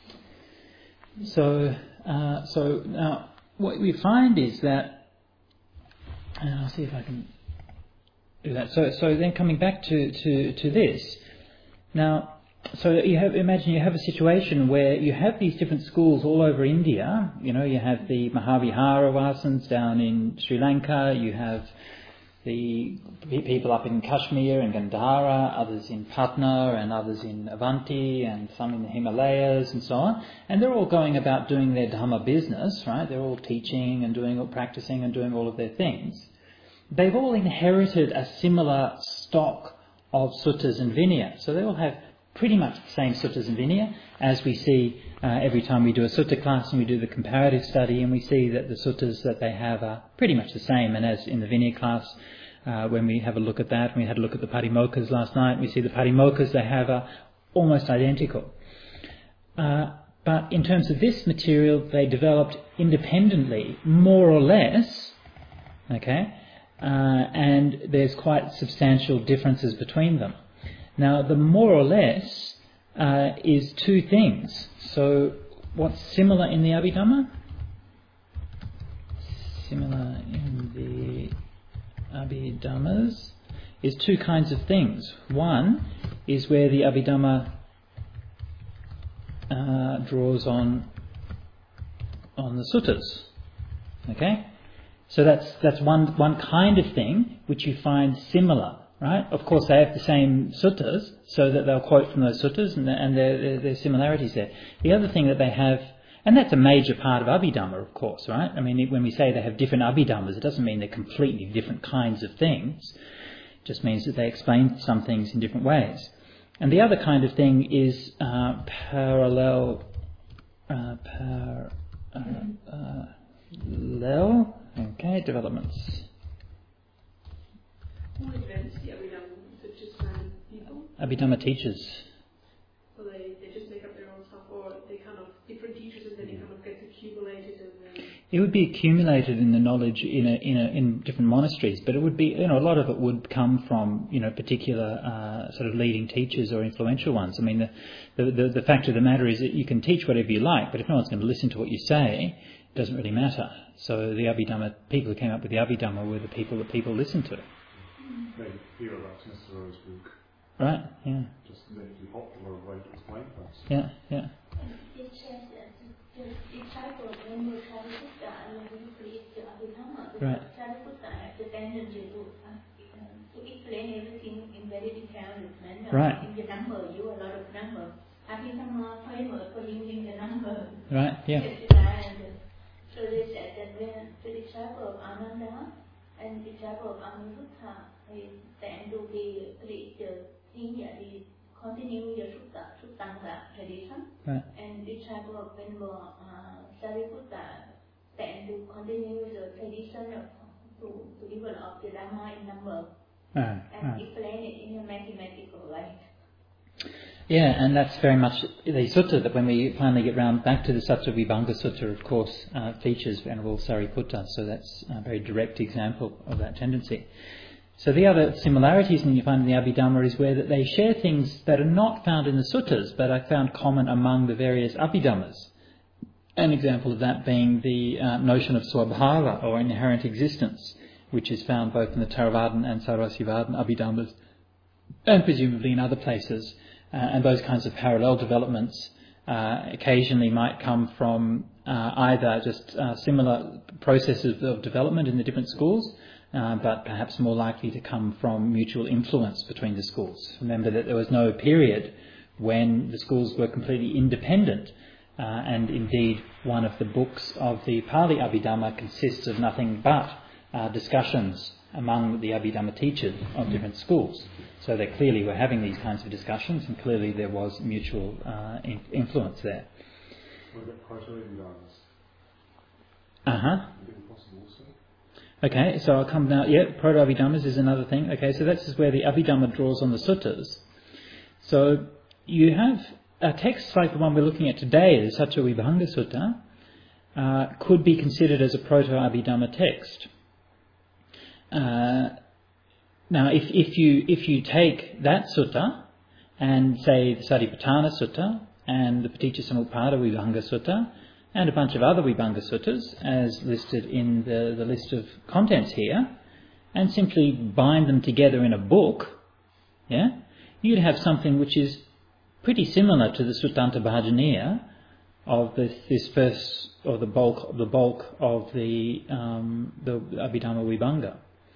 So now what we find is that, and I'll see if I can do that. So then coming back to this, now, so imagine you have a situation where you have these different schools all over India. You know, you have the Mahavihara Vasans down in Sri Lanka, you have the people up in Kashmir and Gandhara, others in Patna and others in Avanti and some in the Himalayas and so on. And they're all going about doing their Dhamma business, right? They're all teaching and practicing and doing all of their things. They've all inherited a similar stock of suttas and vinaya. So they all have pretty much the same suttas and vinaya, as we see every time we do a sutta class and we do the comparative study, and we see that the suttas that they have are pretty much the same. And as in the vinaya class, when we have a look at that, and we had a look at the Patimokkha's last night, we see the Patimokkha's they have are almost identical. But in terms of this material, they developed independently, more or less, okay, and there's quite substantial differences between them. Now, the more or less is 2 things. So, what's similar in the Abhidhamma? Similar in the Abhidhammas is 2 kinds of things. One is where the Abhidhamma draws on the suttas. Okay? So that's one kind of thing which you find similar. Right? Of course, they have the same suttas, so that they'll quote from those suttas, and there's similarities there. The other thing that they have, and that's a major part of Abhidhamma, of course, right? I mean, when we say they have different Abhidhammas, it doesn't mean they're completely different kinds of things. It just means that they explain some things in different ways. And the other kind of thing is parallel, developments. Who invents the Abhidhamma? Is it just random people? Abhidhamma teachers. So they just make up their own stuff, or they kind of different teachers, and then it kind of gets accumulated, and then it would be accumulated in the knowledge in different monasteries, but it would be, a lot of it would come from particular sort of leading teachers or influential ones. I mean, the fact of the matter is that you can teach whatever you like, but if no one's going to listen to what you say, it doesn't really matter. So the Abhidhamma people who came up with the Abhidhamma were the people that people listened to. Maybe hear about Mr. Rowe's book. Right, yeah. Just make it popular way to explain things. Yeah, yeah. It says that the disciple when you try to put that and when you create the Abhidhamma, right. Try to put that the tendency to explain everything in very detailed manner. Right. In the number, you a lot of number. Abhidhamma framework for using the number. Right, yeah. So they said that when the disciple of Ananda and the disciple of Anuruddha, they tend to be the continue the Suttanga tradition, right. and the disciple of Venerable Sariputta tend to continue the tradition to develop the Dhamma in number and explain it in a mathematical way. Yeah, and that's very much the sutta that when we finally get round back to the Sattva Vibhanga Sutta, of course, features Venerable Sariputta, so that's a very direct example of that tendency. So the other similarities you find in the Abhidhamma is where that they share things that are not found in the suttas, but are found common among the various Abhidhammas. An example of that being the notion of swabhava, or inherent existence, which is found both in the Theravadan and Sarvasivadan Abhidhammas, and presumably in other places. And those kinds of parallel developments occasionally might come from either just similar processes of development in the different schools, but perhaps more likely to come from mutual influence between the schools. Remember that there was no period when the schools were completely independent, and indeed one of the books of the Pali Abhidhamma consists of nothing but discussions among the Abhidhamma teachers of different schools. So they clearly were having these kinds of discussions, and clearly there was mutual influence there. Okay, so I'll come now. Yeah, Proto-Abhidhammas is another thing. Okay, so that's just where the Abhidhamma draws on the suttas. So you have a text like the one we're looking at today, the Sattva Vibhanga Sutta, could be considered as a Proto-Abhidhamma text. Now, if you take that sutta and say the Satipatthana Sutta and the Paticcasamuppada Vibhanga Sutta and a bunch of other Vibhanga Suttas as listed in the list of contents here, and simply bind them together in a book, you'd have something which is pretty similar to the Suttanta Bhajaniya of this first, or the bulk of the Abhidhamma Vibhanga.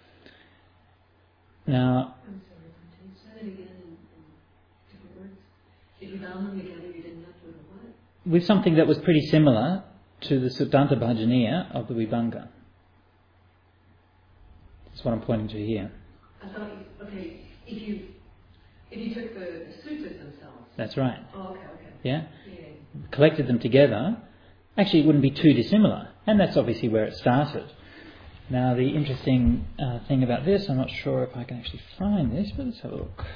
Now, I'm sorry, can you say that again in different words? If you bound them together, you didn't have to do what? With something that was pretty similar to the Suttanta Bhajaniya of the Vibhanga. That's what I'm pointing to here. I thought, if you took the suttas themselves. That's right. Oh, okay. Yeah? Collected them together, actually it wouldn't be too dissimilar. And that's obviously where it started. Now, the interesting thing about this, I'm not sure if I can actually find this, but let's have a look.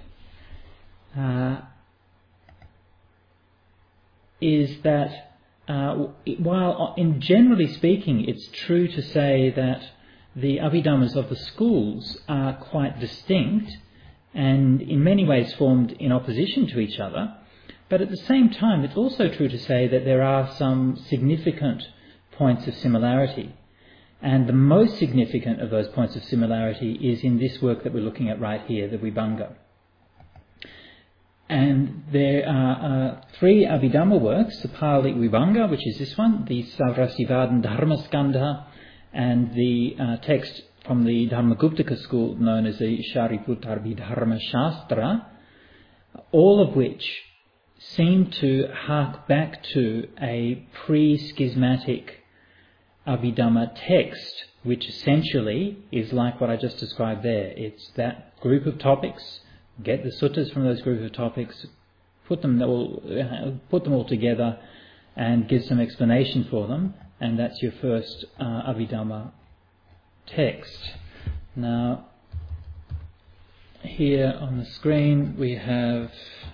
Is that while in generally speaking it's true to say that the Abhidhammas of the schools are quite distinct and in many ways formed in opposition to each other, but at the same time it's also true to say that there are some significant points of similarity. And the most significant of those points of similarity is in this work that we're looking at right here, the Vibhanga. And there are three Abhidhamma works, the Pali Vibhanga, which is this one, the Sarvasivadan Dharmaskandha, and the text from the Dharmaguptaka school known as the Shariputtarbhidharma Shastra, all of which seem to hark back to a pre-schismatic Abhidhamma text, which essentially is like what I just described there. It's that group of topics, get the suttas from those group of topics, put them all together and give some explanation for them, and that's your first Abhidhamma text. Now, here on the screen we have,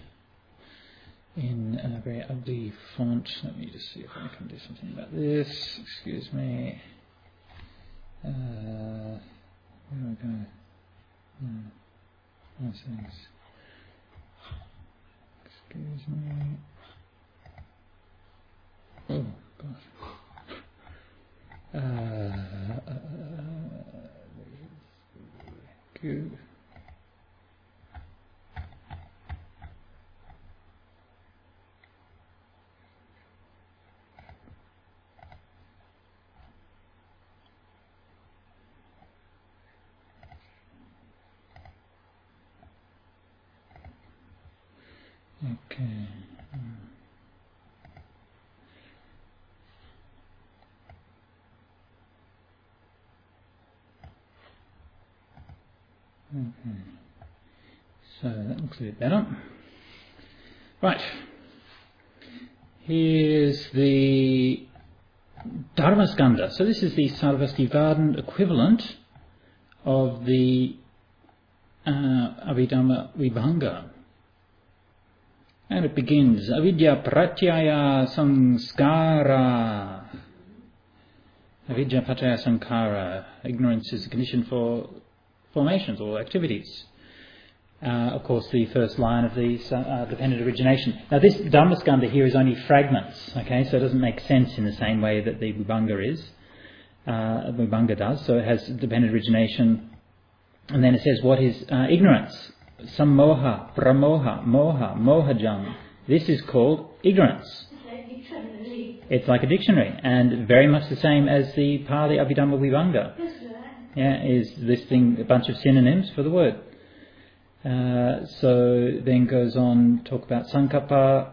in a very ugly font, let me just see if I can do something about this. Excuse me. Where do I go? Those things. Excuse me. Oh, gosh. Good. Okay. Okay. So that looks a bit better. Right. Here's the Dharmaskandha. So this is the Sarvasivadan equivalent of the Abhidhamma Vibhanga. And it begins, avidya pratyaya samskara. Avidya pratyaya sankara. Ignorance is a condition for formations or activities. Of course, the first line of these dependent origination. Now, this Dharmaskandha here is only fragments, okay, so it doesn't make sense in the same way that the Vibhanga does. So it has dependent origination, and then it says, what is ignorance? Sammoha, pramoha, moha, mohajam. This is called ignorance. It's like a dictionary, and very much the same as the Pali Abhidhamma Vibhanga. Yeah, is listing a bunch of synonyms for the word. So then goes on to talk about Sankappa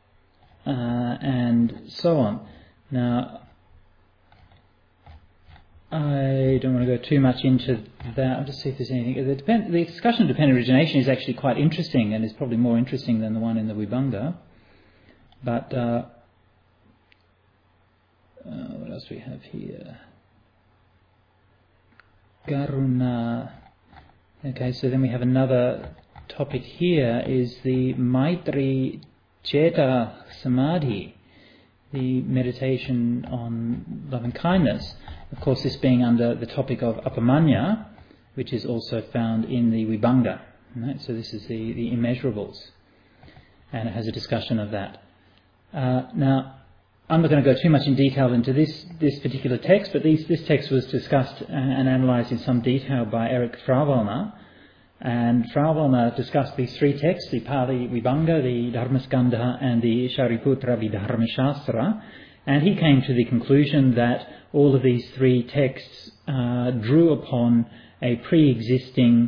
and so on. Now, I don't want to go too much into that. I'll just see if there's anything. The discussion of dependent origination is actually quite interesting, and is probably more interesting than the one in the Vibhanga. But what else do we have here? Karuna. Okay, so then we have another topic here, is the Maitri Cheta Samadhi, the meditation on loving kindness. Of course, this being under the topic of Apamanya, which is also found in the Vibhanga. Right? So this is the immeasurables, and it has a discussion of that. Now, I'm not going to go too much in detail into this particular text, but this text was discussed and analysed in some detail by Eric Frauwellner. And Frauwellner discussed these three texts, the Pali Vibhanga, the Dharmaskandha, and the Shariputra Vidharmashastra. And he came to the conclusion that all of these three texts drew upon a pre-existing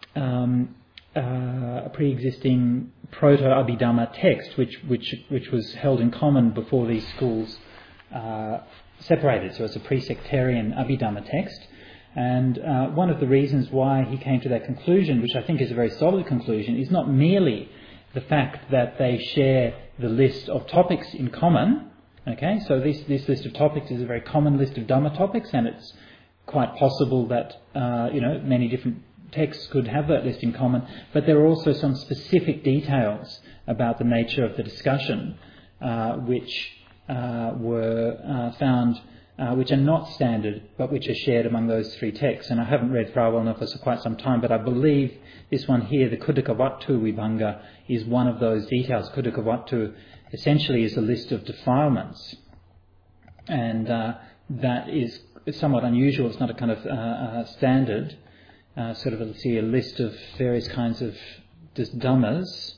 proto-Abhidhamma text, which was held in common before these schools separated. So it's a pre-sectarian Abhidhamma text. And one of the reasons why he came to that conclusion, which I think is a very solid conclusion, is not merely the fact that they share the list of topics in common. Okay, so this list of topics is a very common list of Dhamma topics, and it's quite possible that many different texts could have that list in common. But there are also some specific details about the nature of the discussion which were found, which are not standard, but which are shared among those three texts. And I haven't read Frauwellner for quite some time, but I believe this one here, the Khuddaka-Vattu Vibhanga, is one of those details. Khuddaka-Vattu essentially is a list of defilements, and that is somewhat unusual. It's not a kind of standard sort of, let's see, a list of various kinds of dhammas.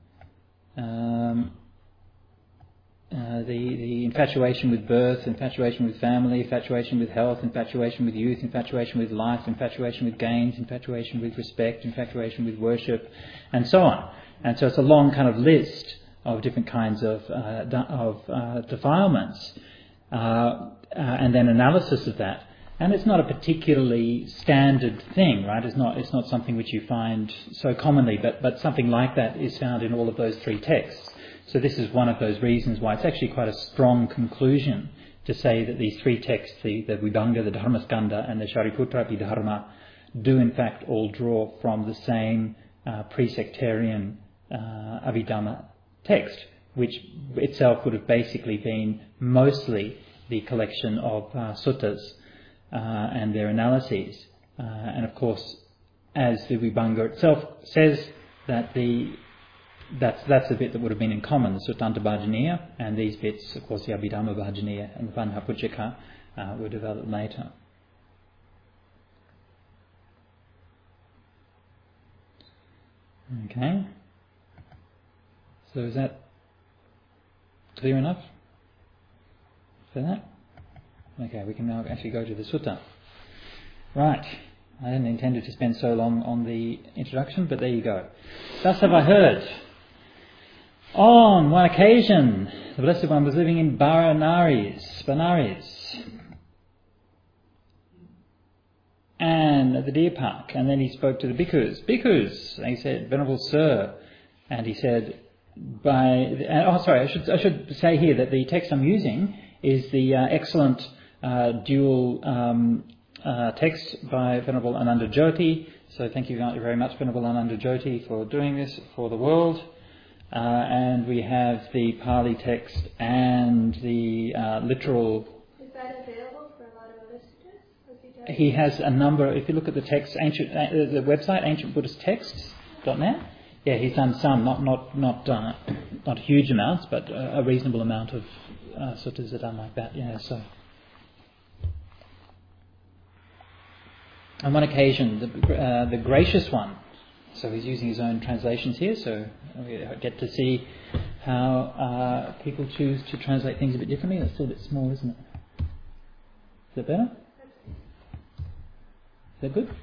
The infatuation with birth, infatuation with family, infatuation with health, infatuation with youth, infatuation with life, infatuation with gains, infatuation with respect, infatuation with worship, and so on. And so it's a long kind of list of different kinds of defilements, and then analysis of that. And it's not a particularly standard thing, right? It's not something which you find so commonly, but something like that is found in all of those three texts. So this is one of those reasons why it's actually quite a strong conclusion to say that these three texts, the Vibhanga, the Dharmaskandha, and the Shariputra Vidharma, do in fact all draw from the same pre-sectarian Abhidhamma text, which itself would have basically been mostly the collection of suttas and their analyses. And of course, as the Vibhanga itself says, that that's the bit that would have been in common, the Suttanta Bhajaniya, and these bits, of course, the Abhidhamma Bhajaniya and the Panhapuccika were developed later. Okay. So is that clear enough for that? Okay, we can now actually go to the sutta. Right. I hadn't intended to spend so long on the introduction, but there you go. Thus have I heard. On one occasion, the Blessed One was living in Benares, and at the deer park, and then he spoke to the bhikkhus, and he said, "Venerable Sir," and he said, I should say here that the text I'm using is the excellent dual text by Venerable Ananda Jyoti. So thank you very much, Venerable Ananda Jyoti, for doing this for the world. And we have the Pali text and the literal. Is that available for a lot of other students? he has a number. If you look at the text, the website ancientbuddhisttexts.net. Yeah, he's done some, not huge amounts, but a reasonable amount of suttas are done like that. Yeah, so. On one occasion, the gracious one. So he's using his own translations here. So we get to see how people choose to translate things a bit differently. That's still a bit small, isn't it? Is that better? Is that good?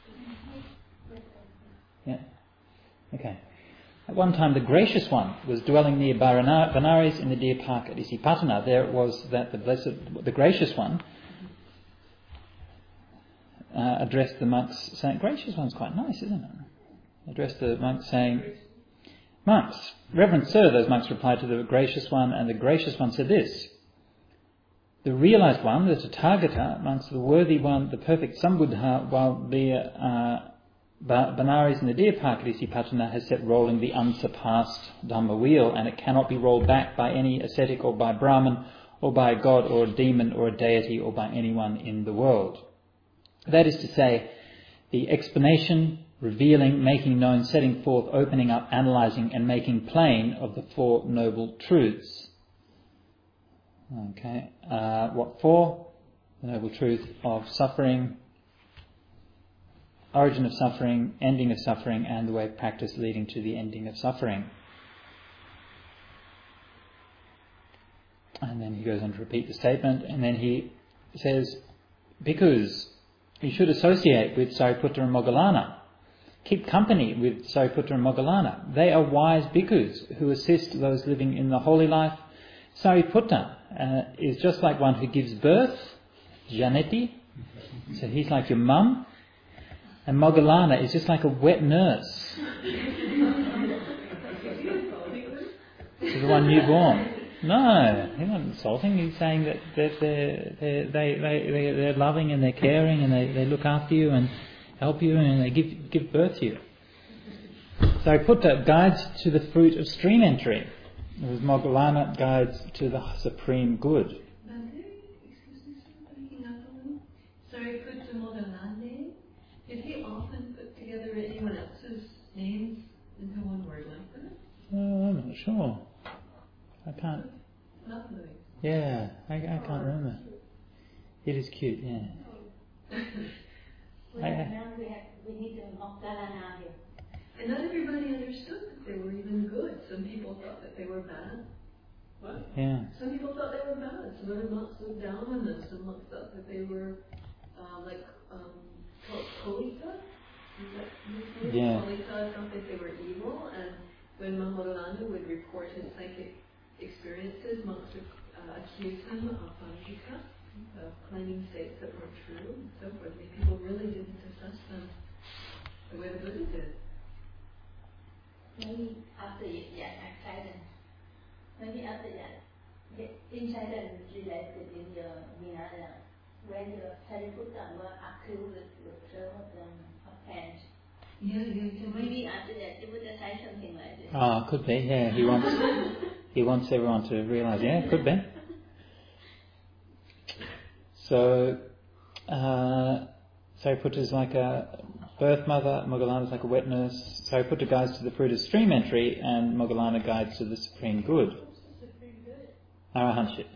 Yeah. Okay. At one time, the gracious one was dwelling near Benares in the deer park at Isipatana. There it was that the gracious one addressed the monks, saying, "Gracious one's quite nice, isn't it?" Addressed the monks, saying, "Monks, Reverend Sir," those monks replied to the gracious one, and the gracious one said this: "The realized one, the Tathagata, amongst the worthy one, the perfect Sambuddha, while the Benares in the deer park at Isipatana has set rolling the unsurpassed Dhamma wheel, and it cannot be rolled back by any ascetic or by Brahman or by a god or a demon or a deity or by anyone in the world." That is to say, the explanation, revealing, making known, setting forth, opening up, analysing and making plain of the Four Noble Truths. Okay, what for? The Noble Truth of suffering, origin of suffering, ending of suffering, and the way of practice leading to the ending of suffering. And then he goes on to repeat the statement, and then he says, "Bhikkhus, you should associate with Sariputta and Moggallana. Keep company with Sariputta and Moggallana. They are wise bhikkhus who assist those living in the holy life. Sariputta is just like one who gives birth, janeti, so he's like your mum. And Moggallana is just like a wet nurse. She's the one newborn." No, he's not insulting. He's saying that they're loving and they're caring and they look after you and help you and they give birth to you. Sariputta guides to the fruit of stream entry, whereas Moggallana guides to the supreme good. Sariputta Moggallana, did he often put together anyone else's names into one word like that? I'm not sure. I can't. Lovely. Yeah, I can't remember. It is cute, yeah. We need to Moggallana here. And not everybody understood that they were even good. Some people thought that they were bad. What? Yeah. Some people thought they were bad. Some other monks looked down on them. Some monks thought that they were Kolita. Yeah. Kolita thought that they were evil, and when Moggallana would report his psychic experiences, monks would accuse him of Pangika, of claiming states that weren't true, and so forth. I mean, people really didn't assess them the way the Buddha did. Maybe after accident. Maybe after that, the incident related in the Vinaya, when the Sariputta were accused with of hands. Yeah. Maybe after that, they would say something like this. Oh, could be. Yeah, he wants everyone to realise. Yeah, could be. So, Sariputta is like a birth mother, Moggallana is like a wet nurse. Sariputta guides to the fruit of stream entry, and Moggallana guides to the supreme good. Arahantship.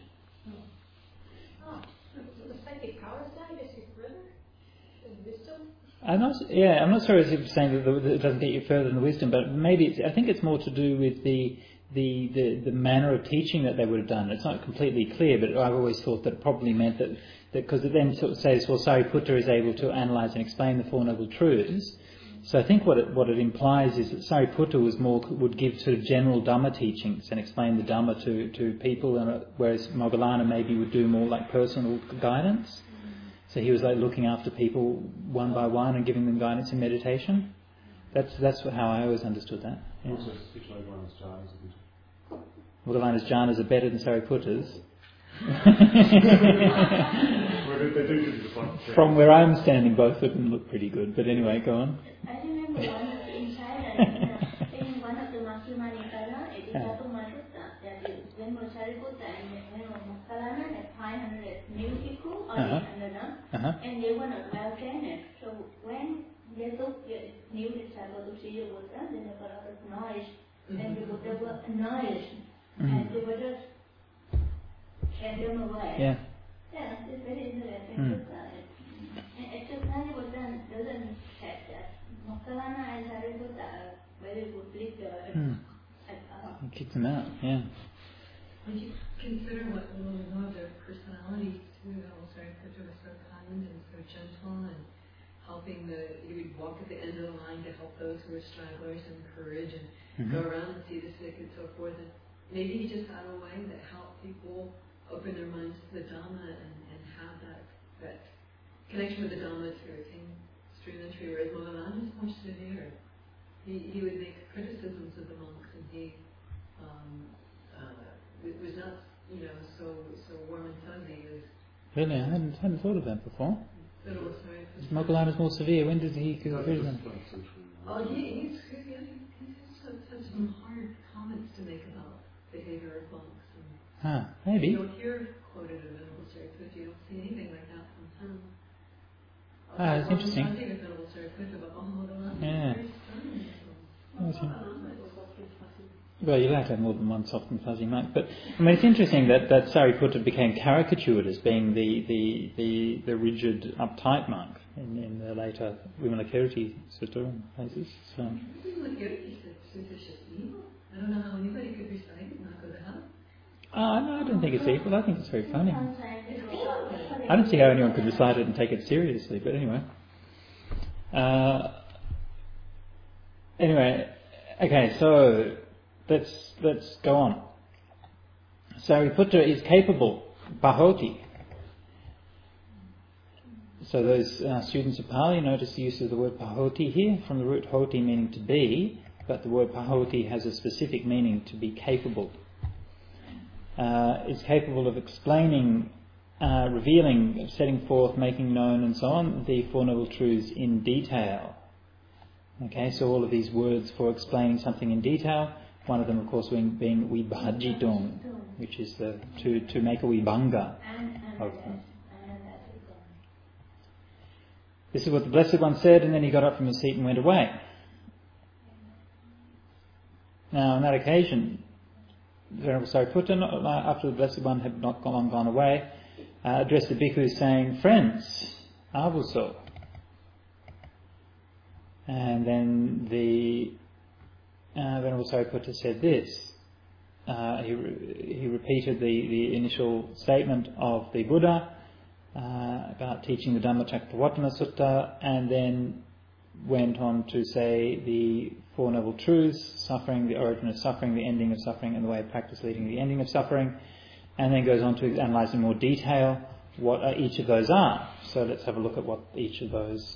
So the psychic power side is your brother? And wisdom? I'm not sure if you're saying that it doesn't get you further than the wisdom, but maybe I think it's more to do with the manner of teaching that they would have done. It's not completely clear, but I've always thought that it probably meant that because it then sort of says, well, Sariputta is able to analyse and explain the Four Noble Truths. So I think what it implies is that Sariputta would give sort of general Dhamma teachings and explain the Dhamma to people, and whereas Moggallana maybe would do more like personal guidance. So he was like looking after people one by one and giving them guidance in meditation. That's how I always understood that. Yeah. Also, Moggallana's jhanas Moggallana's jhanas are better than Sariputta's. From where I'm standing, both of them look pretty good. But anyway, go on. I remember one of the incidents in one of the Majjhima Nikaya, Edikatuma Sutta, that when Sariputta and Moggallana had 500 new people and they were not well trained. So when they took the new disciple to see the Buddha, then there were a lot of noise, and the Buddha was annoyed, and they were just send them away. Yeah. Yeah, it's very interesting. Exercise was done, doesn't check that. Moggallana and Sariputta are very good leaders. Kick them out, yeah. Would you consider what we know of their personalities too? How Sariputta was so kind and so gentle and helping he would walk at the end of the line to help those who were stragglers and courage and go around and see the sick and so forth. And maybe he just had a way that helped people open their minds to the Dhamma and have that connection with the Dhamma through a king stream entry, whereas Moggallana is more severe. He would make criticisms of the monks, and he was not, so warm and fuzzy as. Really, I hadn't thought of that before. Moggallana's more severe. When did he criticize? Oh, he has some hard comments to make about behavior of monks. Maybe. You don't hear quoted in Venerable Sariputta. You don't see anything like that from him. That's interesting. I think of Venerable Sariputta, but Moggallana Yeah. is very stunning. Well, you'll have to have more than one soft and fuzzy monk. But I mean, it's interesting that Sariputta became caricatured as being the rigid, uptight monk in the later Vimalakirti Sutta and places. So. Vimalakirti Sutta is just evil. I don't know how anybody could recite it and not go to hell. No, I don't think it's evil. I think it's very funny. I don't see how anyone could recite it and take it seriously. But anyway. Okay, so let's go on. Sariputta is capable, bahoti. So those students of Pali notice the use of the word bahoti here, from the root hoti meaning to be, but the word bahoti has a specific meaning to be capable. It's capable of explaining, revealing, setting forth, making known and so on, the Four Noble Truths in detail. Okay, so all of these words for explaining something in detail, one of them of course being vibhajitung, which is to make a vibhanga of them. This is what the Blessed One said, and then he got up from his seat and went away. Now on that occasion, Venerable Sariputta, after the Blessed One had not long gone away, addressed the bhikkhus saying, "Friends, avuso." And then the Venerable Sariputta said this. He repeated the initial statement of the Buddha about teaching the Dhammacakkappavattana Sutta, and then went on to say the Four Noble Truths: suffering, the origin of suffering, the ending of suffering, and the way of practice leading to the ending of suffering, and then goes on to analyse in more detail what each of those are. So let's have a look at what each of those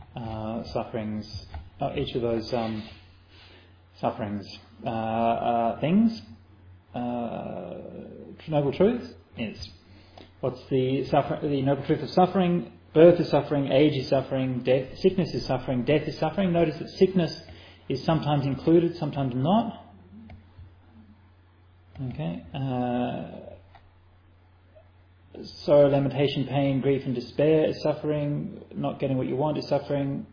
things, Noble Truths is. What's the Noble Truth of suffering? Birth is suffering, age is suffering, sickness is suffering, death is suffering. Notice that sickness is sometimes included, sometimes not. Okay. Sorrow, lamentation, pain, grief and despair is suffering. Not getting what you want is suffering.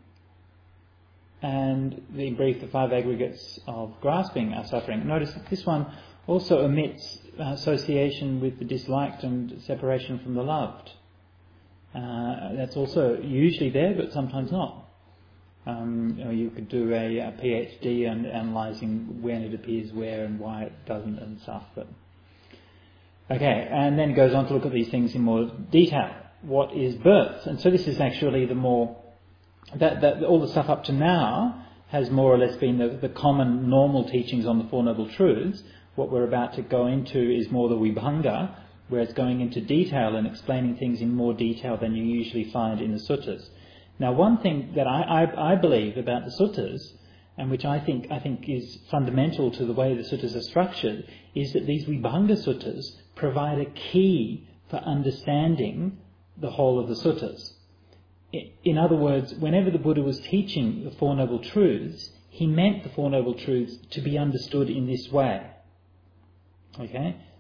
And in brief, the five aggregates of grasping are suffering. Notice that this one also omits association with the disliked and separation from the loved. That's also usually there, but sometimes not. You could do a PhD on analysing when it appears where and why it doesn't and stuff. But okay, and then it goes on to look at these things in more detail. What is birth? And so this is actually the more that all the stuff up to now has more or less been the common normal teachings on the Four Noble Truths. What we're about to go into is more the Vibhanga, where it's going into detail and explaining things in more detail than you usually find in the suttas. Now, one thing that I believe about the suttas, and which I think is fundamental to the way the suttas are structured, is that these Vibhanga suttas provide a key for understanding the whole of the suttas. In other words, whenever the Buddha was teaching the Four Noble Truths, he meant the Four Noble Truths to be understood in this way. Okay?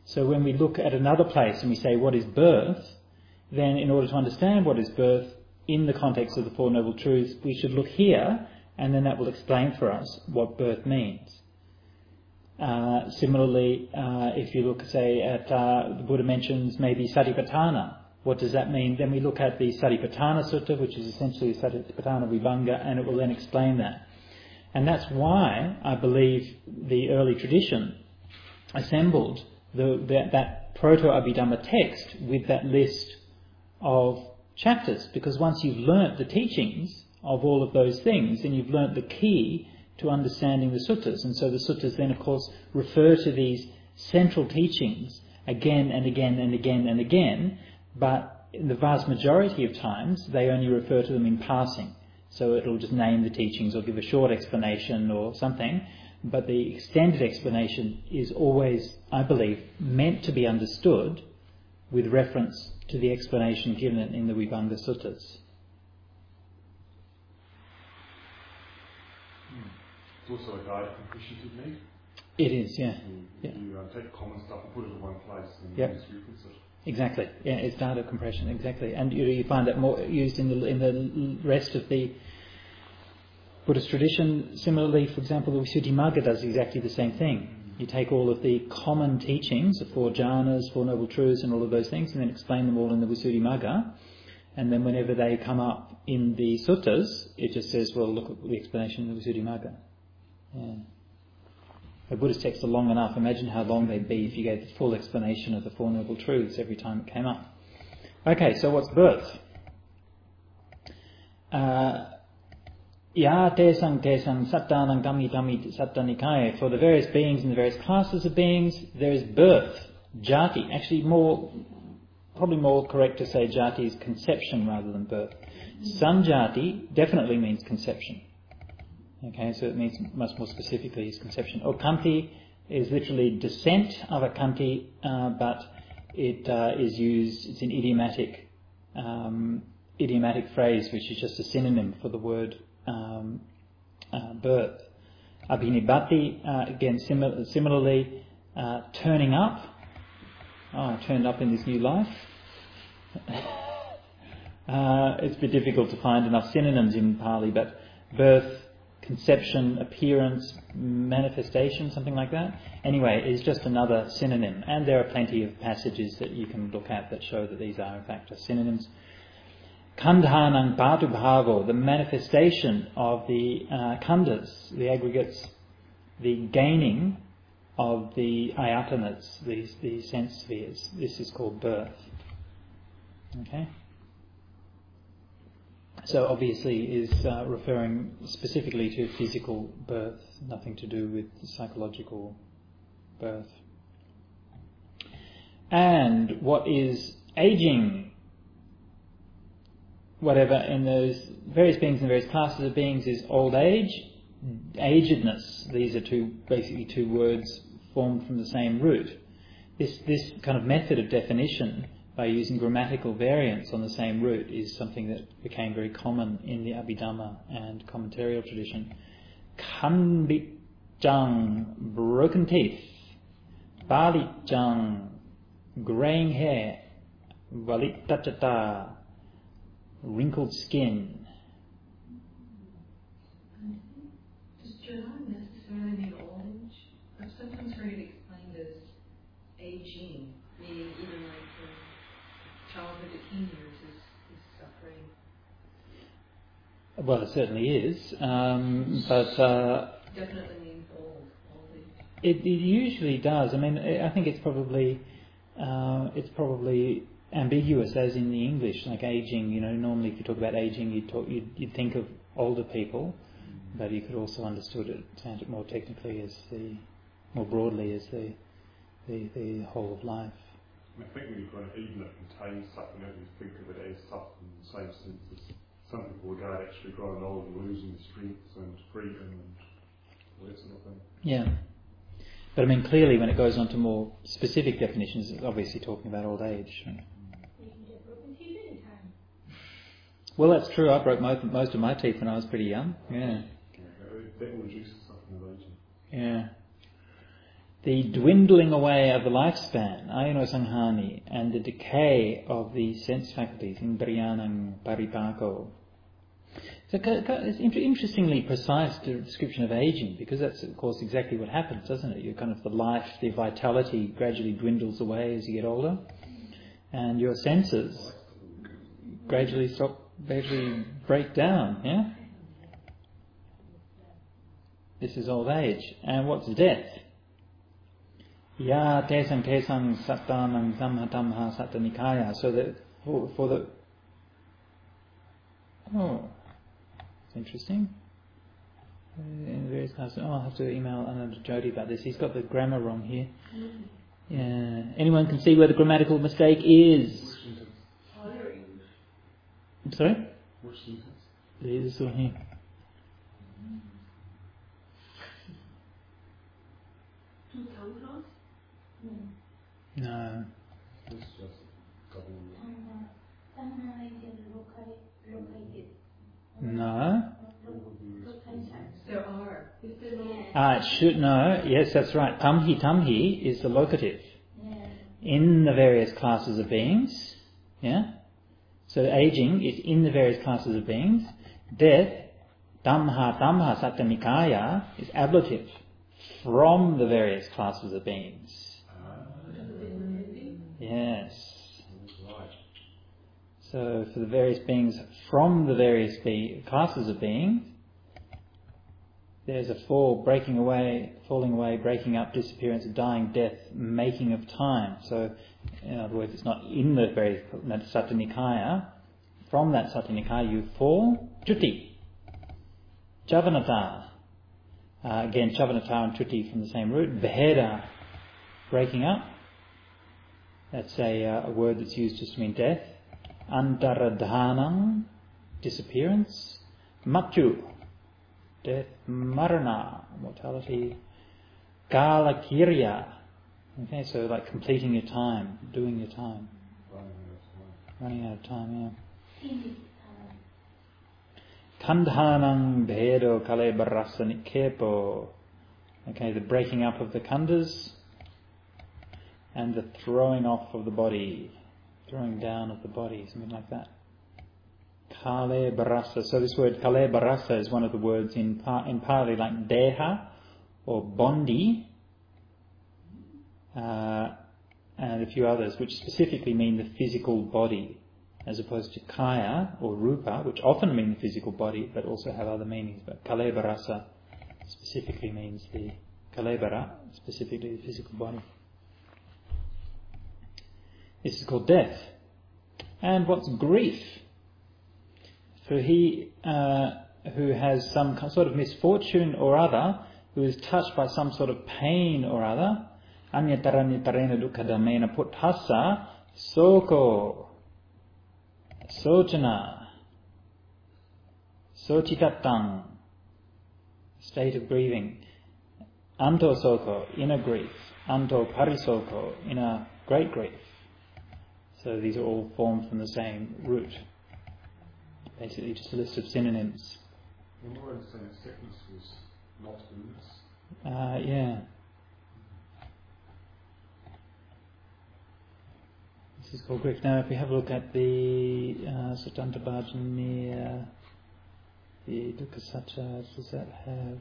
So when we look at another place and we say, what is birth? Then in order to understand what is birth in the context of the Four Noble Truths, we should look here, and then that will explain for us what birth means. Similarly, if you look, say, at the Buddha mentions maybe Satipatthana. What does that mean? Then we look at the Satipatthana Sutta, which is essentially Satipatthana Vibhanga, and it will then explain that. And that's why I believe the early tradition assembled that Proto-Abhidhamma text with that list of chapters, because once you've learnt the teachings of all of those things, then you've learnt the key to understanding the suttas. And so the suttas then, of course, refer to these central teachings again and again and again and again, but in the vast majority of times they only refer to them in passing. So it'll just name the teachings or give a short explanation or something, but the extended explanation is always, I believe, meant to be understood with reference to the explanation given in the Vibhanga Suttas. It's also a guided completion technique. It is, yeah. You take common stuff and put it in one place and just reference it. Exactly. Yeah, it's data compression, exactly. And you find that more used in the rest of the Buddhist tradition. Similarly, for example, the Visuddhimagga does exactly the same thing. You take all of the common teachings, the four jhanas, Four Noble Truths and all of those things, and then explain them all in the Visuddhimagga. And then whenever they come up in the suttas, it just says, well, look at the explanation in the Visuddhimagga. Yeah. The Buddhist texts are long enough. Imagine how long they'd be if you gave the full explanation of the Four Noble Truths every time it came up. Okay, so what's birth? Ya tesang sattanang dhammi sattanikaya. For the various beings and the various classes of beings, there is birth, jati. Actually, probably more correct to say jati is conception rather than birth. Sanjati definitely means conception. Okay, so it means much more specifically is conception. Okanti is literally descent of a kanti, but it is used, it's an idiomatic phrase which is just a synonym for the word birth. Abhinibhati, again similarly, turning up. Oh, I turned up in this new life. It's a bit difficult to find enough synonyms in Pali, but birth, conception, appearance, manifestation, something like that. Anyway, it's just another synonym. And there are plenty of passages that you can look at that show that these are in fact just synonyms. Kandhanang bhatubhavo, the manifestation of the khandhas, the aggregates, the gaining of the ayatanas, these sense spheres. This is called birth. Okay? So obviously is referring specifically to physical birth, nothing to do with psychological birth. And what is aging? Whatever in those various beings and various classes of beings is old age, agedness. These are basically two words formed from the same root. This kind of method of definition by using grammatical variants on the same root is something that became very common in the Abhidhamma and commentarial tradition. Khanditjang, broken teeth. Balitjang, greying hair. Valitachata, wrinkled skin. Does Jhana necessarily mean old age? I've sometimes heard it explained as aging, meaning even like childhood to teen years is suffering. Well, it certainly is, but definitely means old age. It usually does. I mean, I think it's probably ambiguous, as in the English, like aging. You know, normally if you talk about aging, you'd think of older people, but you could also understand it more technically more broadly as the whole of life. I think when you've got an even that contains something, you think of it as something in the same sense as some people regard actually growing old and losing strength and freedom and all that sort of thing. Yeah. But I mean, clearly when it goes on to more specific definitions, it's obviously talking about old age. Right? You can get broken teeth anytime. Well, that's true. I broke most of my teeth when I was pretty young. Yeah. That will reduce something of aging. Yeah. the dwindling away of the lifespan, ayano sanghani, and the decay of the sense faculties, indriyanam paripako. So it's interestingly precise description of aging, because that's of course exactly what happens, doesn't it? Your kind of the life, the vitality gradually dwindles away as you get older, and your senses gradually break down. Yeah, this is old age. And what's death? Ya tesam kesam sattanam samhatamha sattanikaya. So that for the it's interesting. In various classes, I'll have to email Ananda Jody about this. He's got the grammar wrong here. Yeah. Anyone can see where the grammatical mistake is? I'm sorry? This one here. No. No. There are. It should, no. Yes, that's right. Tamhi is the locative. In the various classes of beings. Yeah? So aging is in the various classes of beings. Death, tamha sattanikaya, is ablative. From the various classes of beings. Yes. So for the various beings from the various classes of beings, there's a falling away, breaking up, disappearance, dying, death, making of time. So in other words, it's not in the various Sattanikaya. From that Sattanikaya you fall. Chuti. Chavanata. Again, Chavanata and Chuti from the same root. Bheda. Breaking up. That's a word that's used just to mean death. Antaradhanam, disappearance. Matyu, death. Marana, mortality. Kalakirya, okay, so like completing your time, doing your time. Running out of time, yeah. Kandhanam bhedo kalebarasa nikepo, okay, the breaking up of the khandhas and the throwing off of the body. Throwing down of the body, something like that. Kale barasa. So this word kale barasa is one of the words in Pali like deha or bondi, and a few others, which specifically mean the physical body, as opposed to kaya or rupa, which often mean the physical body, but also have other meanings. But kale barasa specifically means the kalebara, specifically the physical body. This is called death. And what's grief? For he who has some sort of misfortune or other, who is touched by some sort of pain or other, anyataranitarena dukkadamena puthassa soko sochana sochitatang, state of grieving, anto soko, inner grief, anto parisoko, inner great grief. So these are all formed from the same root. Basically just a list of synonyms. Remember when saying sickness was not illness? Yeah. This is called grief. Now if we have a look at the Sattantabhajaniya, the Dukkhasatta, does that have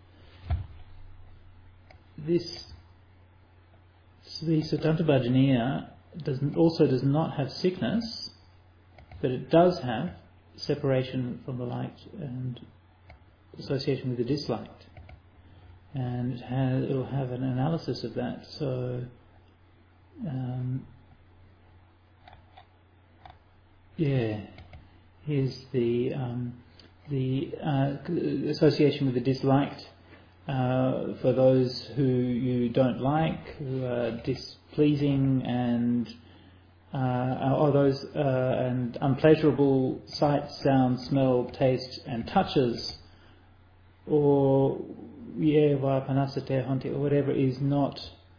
this? So the Sattantabhajaniya does not have sickness, but it does have separation from the light and association with the disliked, and it will have an analysis of that. So, here's the association with the disliked for those who you don't like, who are displeasing and or those and unpleasurable sights, sounds, smell, taste, and touches, or or whatever is not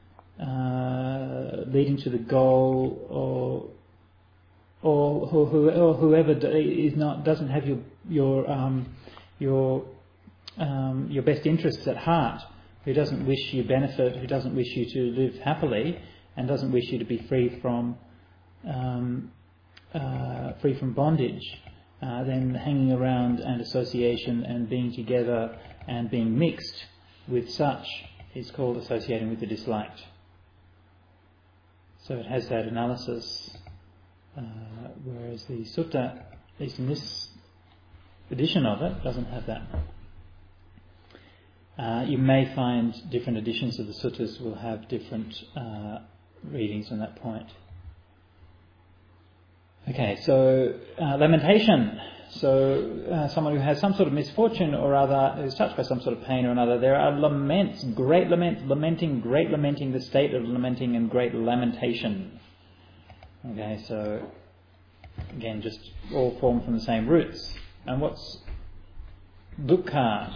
leading to the goal, or whoever is not doesn't have your best interests at heart, who doesn't wish you benefit, who doesn't wish you to live happily, and doesn't wish you to be free from bondage, then hanging around and association and being together and being mixed with such is called associating with the disliked. So it has that analysis, whereas the sutta, at least in this edition of it, doesn't have that. You may find different editions of the suttas will have different readings on that point. Okay, so lamentation. So someone who has some sort of misfortune or other, who's touched by some sort of pain or another, there are laments, great lamenting, the state of lamenting and great lamentation. Okay, so again, just all formed from the same roots. And what's dukkha?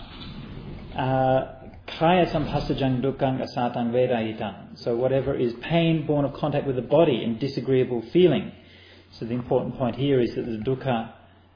Kaya sampasajang dukkang asatang vedayitang. So whatever is pain born of contact with the body and disagreeable feeling. So the important point here is that the dukkha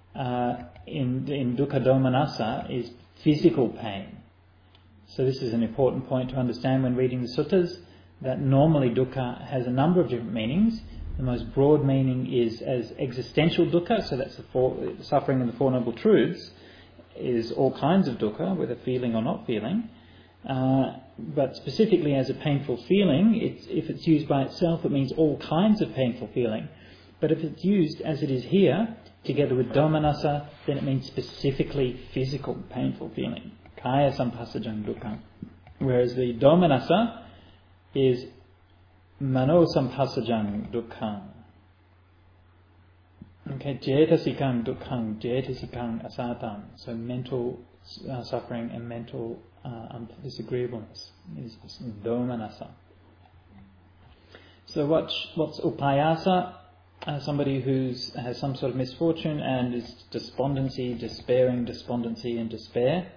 in dukkha domanassa is physical pain. So this is an important point to understand when reading the suttas, that normally dukkha has a number of different meanings. The most broad meaning is as existential dukkha, so that's the suffering in the Four Noble Truths, is all kinds of dukkha, whether feeling or not feeling. But specifically as a painful feeling, if it's used by itself, it means all kinds of painful feeling. But if it's used as it is here, together with domanassa, then it means specifically physical painful feeling. Kaya sampasajang dukkha. Whereas the domanassa is mano sampasajang dukkha. Okay, jetasikang dukkhang, jetasikang asatang. So mental suffering and mental disagreeableness is domanassa. So what's upayasa? Somebody who has some sort of misfortune and is despondency, despairing, despondency and despair.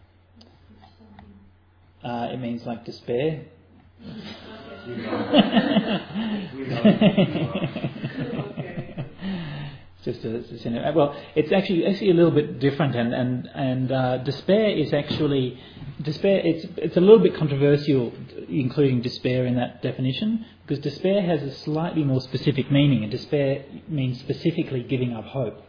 It means like despair. It's actually a little bit different, and despair is actually despair. It's a little bit controversial, including despair in that definition, because despair has a slightly more specific meaning, and despair means specifically giving up hope,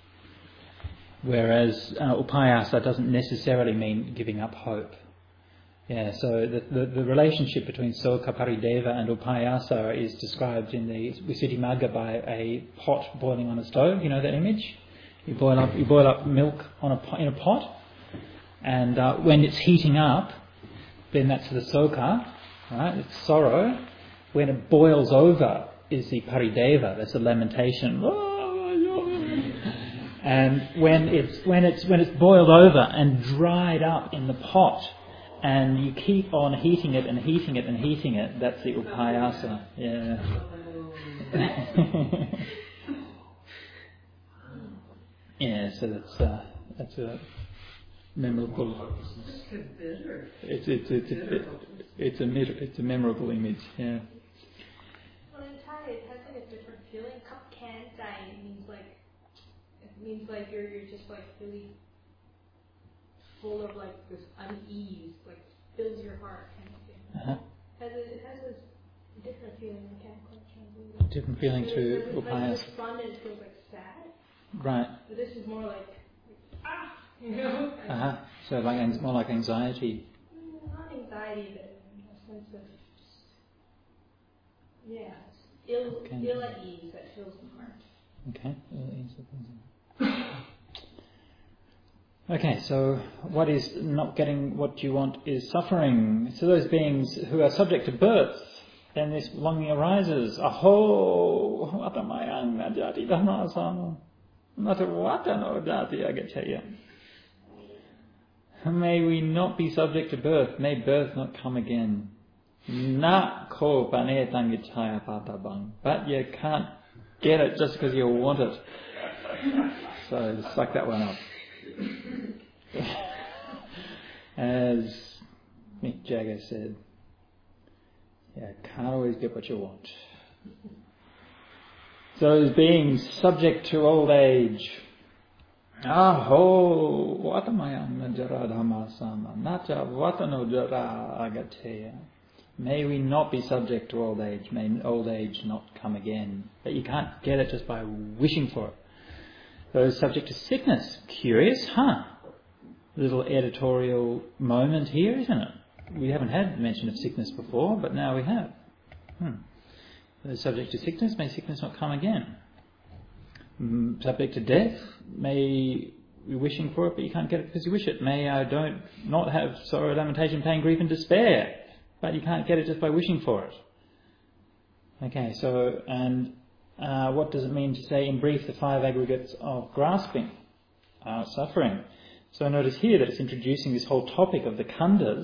whereas upayasa doesn't necessarily mean giving up hope. Yeah, so the relationship between soka, parideva and upayasa is described in the Visuddhimagga by a pot boiling on a stove. You know that image? You boil up milk in a pot, and when it's heating up, then that's the soka, right? It's sorrow. When it boils over is the parideva. That's the lamentation. And when it's boiled over and dried up in the pot, and you keep on heating it and heating it and heating it, that's the upayasa. Yeah. Yeah, so that's a memorable. It's a memorable image. Yeah. Well, in Thai, it has like a different feeling. Kap kan jai means like you're just like really full of like this unease, like fills your heart kind of thing. It has a different feeling. I can't quite translate it. Different feeling to upayasa. Like despondent feels like sad. Right. But this is more like you know. So more like anxiety. Not anxiety, but a sense of ill at ease that fills the heart. Okay. Okay, so what is not getting what you want is suffering. So those beings who are subject to birth, then this longing arises. Aho, watamayang najati dhammasana. Natawatano jati agacchaya. May we not be subject to birth. May birth not come again. Na ko panetang yichaya patabang. But you can't get it just because you want it. So suck that one up. As Mick Jagger said, can't always get what you want. So those beings subject to old age, Aho vatamayam jaradhamasama nacha vatano jara agateya. May we not be subject to old age. May old age not come again. But you can't get it just by wishing for it. Those subject to sickness. Curious, huh? Little editorial moment here, isn't it? We haven't had mention of sickness before, but now we have. Those subject to sickness, may sickness not come again. Subject to death, may be wishing for it, but you can't get it because you wish it. May I don't not have sorrow, lamentation, pain, grief and despair, but you can't get it just by wishing for it. Okay, so, and what does it mean to say in brief the 5 aggregates of grasping, suffering? So notice here that it's introducing this whole topic of the khandhas,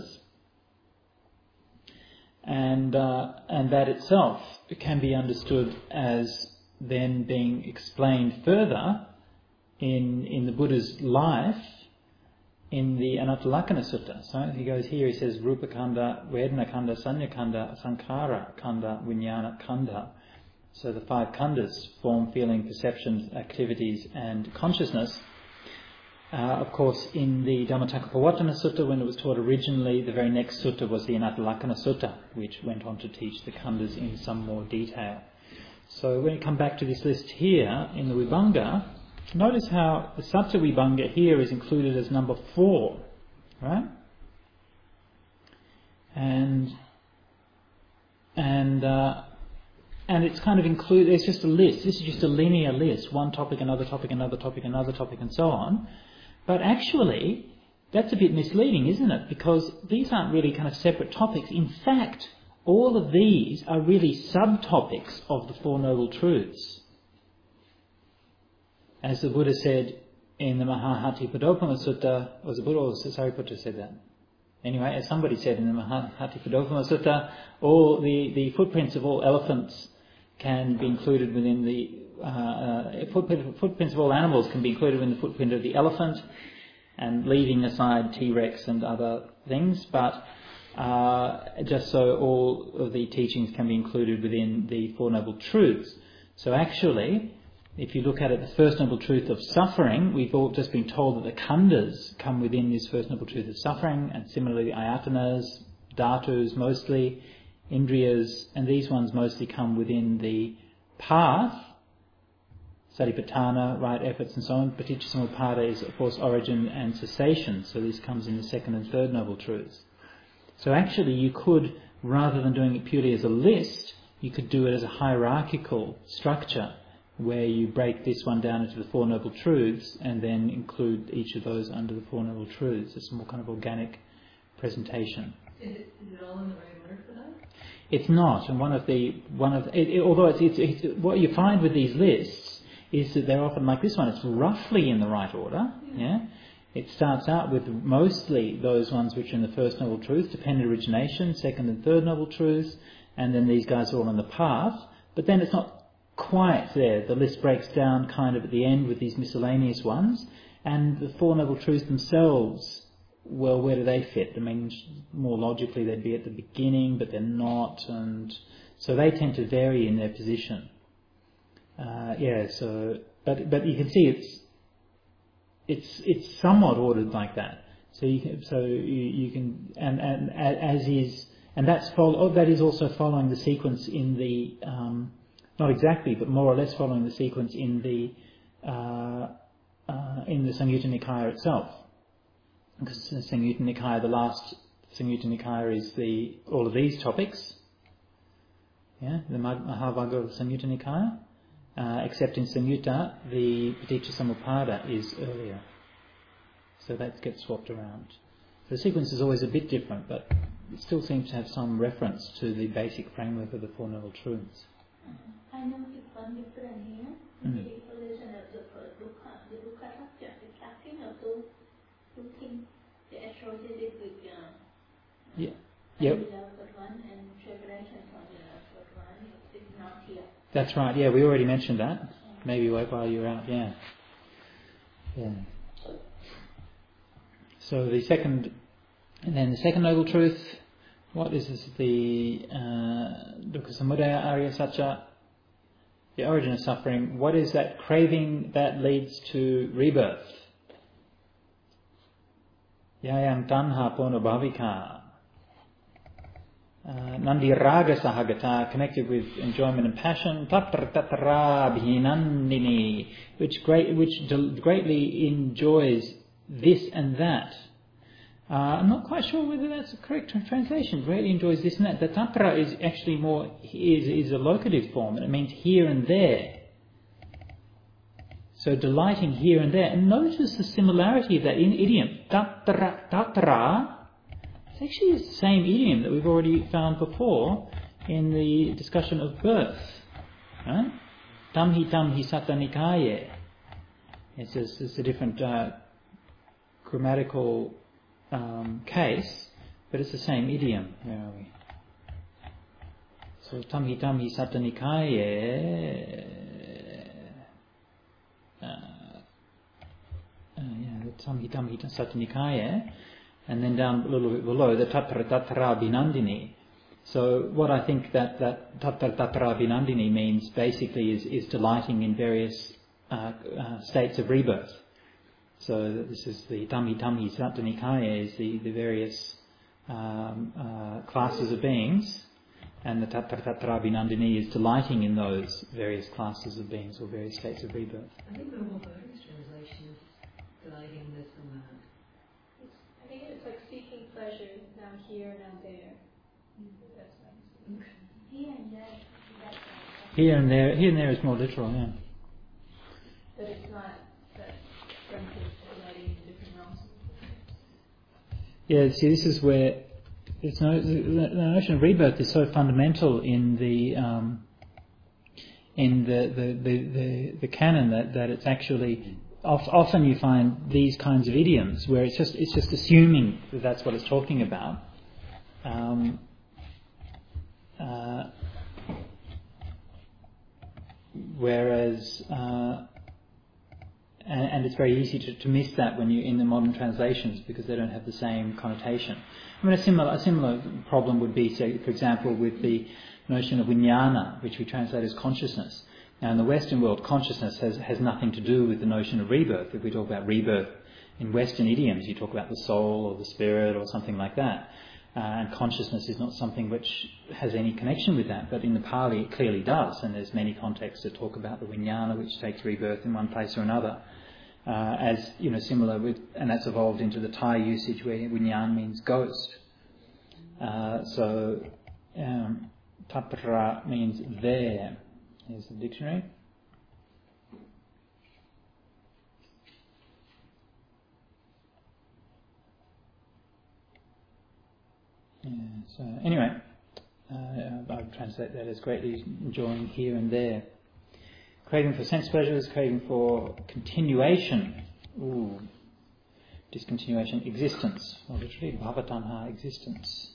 and that itself can be understood as then being explained further in the Buddha's life in the Anattalakkhana Sutta. So he goes here, he says Rupa Khandha, Vedana Khandha, Sanya Khandha, Sankhara Khandha, Vijnana Khandha. So the 5 khandhas form, feeling, perceptions, activities and consciousness. Of course, in the Dhammacakkappavattana Sutta, when it was taught originally, the very next sutta was the Anattalakkhana Sutta, which went on to teach the khandhas in some more detail. So when you come back to this list here in the Vibhanga, notice how the Sattva Vibhanga here is included as number 4, right? And it's kind of included. It's just a list. This is just a linear list: one topic, another topic, another topic, another topic, and so on. But actually, that's a bit misleading, isn't it? Because these aren't really kind of separate topics. In fact, all of these are really subtopics of the Four Noble Truths. As the Buddha said in the Mahāhathipadopama Sutta, was the Buddha or Sariputta said that? Anyway, as somebody said in the Mahāhathipadopama Sutta, all the footprints of all elephants can be included within the footprints of all animals can be included in the footprint of the elephant, and leaving aside T-Rex and other things, but just so all of the teachings can be included within the Four Noble Truths. So actually, if you look at it, the First Noble Truth of suffering, we've all just been told that the khandhas come within this First Noble Truth of suffering, and similarly ayatanas, dhatus mostly, indriyas, and these ones mostly come within the path, satipatthana, right efforts and so on. Paticcasamuppada is, of course, origin and cessation, so this comes in the Second and Third Noble Truths. So actually you could, rather than doing it purely as a list, you could do it as a hierarchical structure where you break this one down into the Four Noble Truths and then include each of those under the Four Noble Truths. It's a more kind of organic presentation. Is it all in the right order for that? It's not, and although it's what you find with these lists is that they're often like this one. It's roughly in the right order. Yeah. It starts out with mostly those ones which are in the First Noble Truth, dependent origination, Second and Third Noble Truths, and then these guys are all on the path. But then it's not quite there. The list breaks down kind of at the end with these miscellaneous ones, and the Four Noble Truths themselves, well, where do they fit? I mean, more logically they'd be at the beginning, but they're not, and so they tend to vary in their position. But you can see it's somewhat ordered like that. So you can and as is, and that is also following the sequence in the not exactly, but more or less following the sequence in the Samyutta Nikaya itself. Because the Samyutta Nikaya, the last Samyutta Nikaya is all of these topics. Yeah, the Mahavagga of the Samyutta Nikaya. Except in Samyutta, the Paticcasamuppada is earlier. So that gets swapped around. The sequence is always a bit different, but it still seems to have some reference to the basic framework of the Four Noble Truths. I noticed one difference here. The explanation of the dukkha factor, the tracking of those two things, the associated with one and separation from the one is not here. That's right, yeah, we already mentioned that. Maybe while you were out, yeah. So the second Noble Truth, what is this? The Dukkha Samudaya Arya Satya, the origin of suffering. What is that craving that leads to rebirth? Yayang tanha pono bhavika. Nandi raga sahagata, connected with enjoyment and passion. Tatra tatra bhinandini, which greatly enjoys this and that. I'm not quite sure whether that's a correct translation. Greatly enjoys this and that. The tatra is actually is a locative form, and it means here and there. So delighting here and there. And notice the similarity of that in idiom. Tatra. It's actually the same idiom that we've already found before in the discussion of birth. Right? Tamhi Sutta Nikaya. It's a different grammatical case, but it's the same idiom. Where are we? So Tamhi Sutta Nikaya. Tamhi Sutta Nikaya. And then down a little bit below, the Tatra Binandini. So what I think that Tatra Binandini means basically is delighting in various states of rebirth. So this is the Tamhi Sutta Nikaya, is the various classes of beings, and the Tatra Binandini is delighting in those various classes of beings or various states of rebirth. I think the whole Buddhist translation is delighting in this and that. I think it's like seeking pleasure, now here, now there. That's nice. Here and there. Here and there is more literal, yeah. But it's not that friendship delighting in different realms. Yeah, see, this is where the notion of rebirth is so fundamental in the canon that it's actually. Often you find these kinds of idioms where it's just assuming that that's what it's talking about. Whereas, and it's very easy to miss that when you're in the modern translations because they don't have the same connotation. I mean, a similar problem would be, say, for example, with the notion of vijnana, which we translate as consciousness. Now, in the Western world, consciousness has nothing to do with the notion of rebirth. If we talk about rebirth in Western idioms, you talk about the soul or the spirit or something like that. And consciousness is not something which has any connection with that. But in the Pali, it clearly does. And there's many contexts that talk about the vijnana, which takes rebirth in one place or another. As, similar with, and that's evolved into the Thai usage where vijnana means ghost. Tapara means there. Here's the dictionary. Yeah, so anyway, I would translate that as greatly enjoying here and there. Craving for sense pleasures, craving for continuation. Discontinuation, existence. Well, literally, bhavatanha, existence.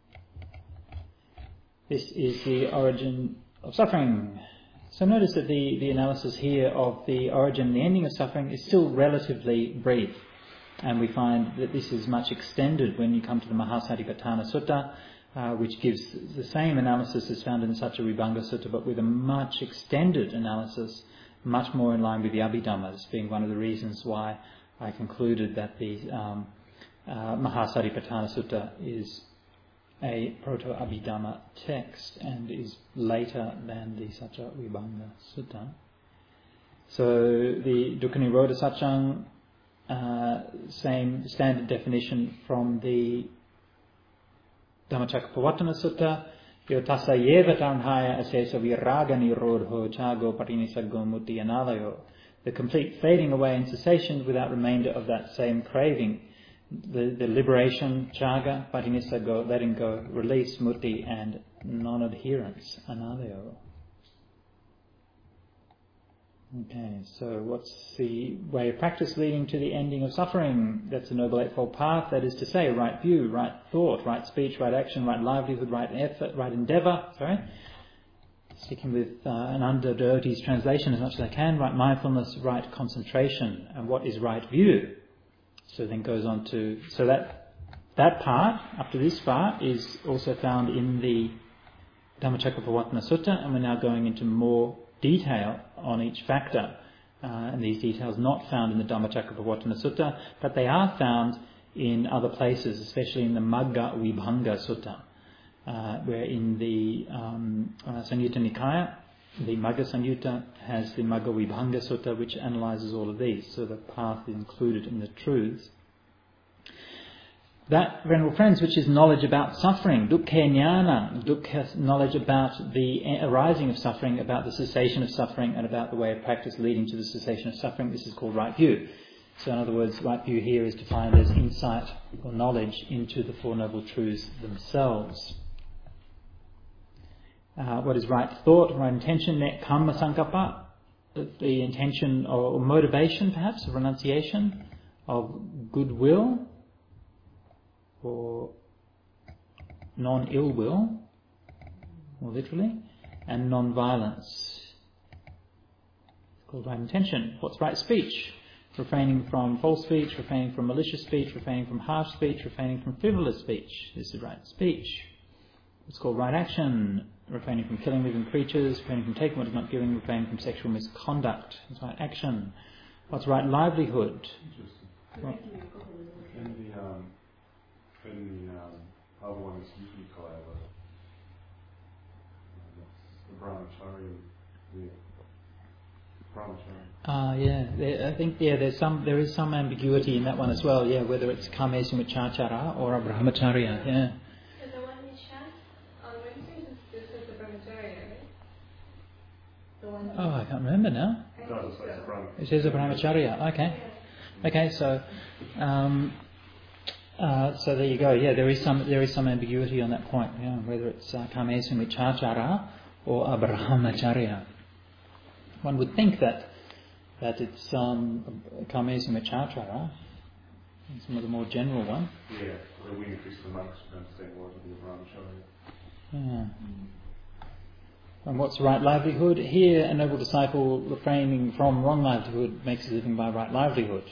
This is the origin of suffering. So notice that the analysis here of the origin and the ending of suffering is still relatively brief. And we find that this is much extended when you come to the Mahasatipatthana Sutta, which gives the same analysis as found in the Satcharibanga Sutta, but with a much extended analysis, much more in line with the Abhidhammas, being one of the reasons why I concluded that the Mahasatipatthana Sutta is a proto-Abhidhamma text and is later than the Satcharibanga Sutta. So the Dukkha Nirodha Satchang, same standard definition from the Dhammacakkappavattana Sutta. Yotassa yeva tanhaya asesa viraga nirodho chago parinissaggo mutti analayo. The complete fading away and cessation without remainder of that same craving. The liberation, chaga, parinissaggo, letting go, release, mutti, and non-adherence, analayo. Okay, so what's the way of practice leading to the ending of suffering? That's the Noble Eightfold Path, that is to say, right view, right thought, right speech, right action, right livelihood, right effort, right endeavour, sticking with an under devotee's translation as much as I can, right mindfulness, right concentration, and what is right view? So then goes on to, so that part, up to this part, is also found in the Dhammacakkappavattana Sutta, and we're now going into more detail on each factor. And these details not found in the Dhammacakkappavattana Sutta, but they are found in other places, especially in the Magga Vibhanga Sutta, where in the Samyutta Nikaya, the Magga Samyutta has the Magga Vibhanga Sutta, which analyses all of these. So the path is included in the truths. That, Venerable Friends, which is knowledge about suffering, dukkha jnana, dukkha, knowledge about the arising of suffering, about the cessation of suffering, and about the way of practice leading to the cessation of suffering, this is called right view. So in other words, right view here is defined as insight or knowledge into the Four Noble Truths themselves. What is right thought, right intention, kamma sankappa, the intention or motivation perhaps of renunciation, of goodwill, or non-ill will, more literally, and non-violence. It's called right intention. What's right speech? Refraining from false speech, refraining from malicious speech, refraining from harsh speech, refraining from frivolous speech. This is right speech. It's called right action. Refraining from killing living creatures, refraining from taking what is not given, refraining from sexual misconduct. It's right action. What's right livelihood? Well, in the other one is usually called the brahmacharya. I think there is some ambiguity in that one as well. Yeah, whether it's kamesum vichachara or a brahmacharya. Yeah. So the one you chant on Wednesdays is the brahmacharya, right? The one. Oh, I can't remember now. It says a brahmacharya. Okay. So there you go. Yeah, there is some ambiguity on that point. Yeah, whether it's kamesum vichachara or a brahmacharya. One would think that it's kamesum vichachara, some of the more general one. Yeah, well, we increase the monks to understand what would be a brahmacharya. Yeah. And what's right livelihood? Here, a noble disciple refraining from wrong livelihood makes a living by right livelihood.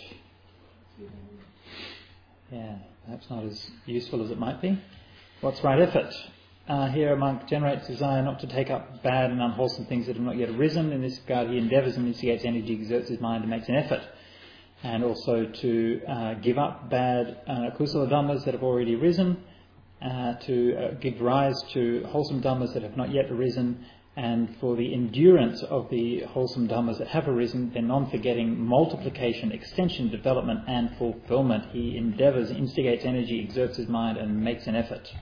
Yeah, perhaps not as useful as it might be. What's right effort? Here a monk generates desire not to take up bad and unwholesome things that have not yet arisen. In this regard he endeavours and instigates energy, exerts his mind and makes an effort. And also to give up bad kusala dhammas that have already arisen, to give rise to wholesome dhammas that have not yet arisen, and for the endurance of the wholesome dhammas that have arisen, then non-forgetting multiplication, extension, development and fulfillment, he endeavours, instigates energy, exerts his mind and makes an effort.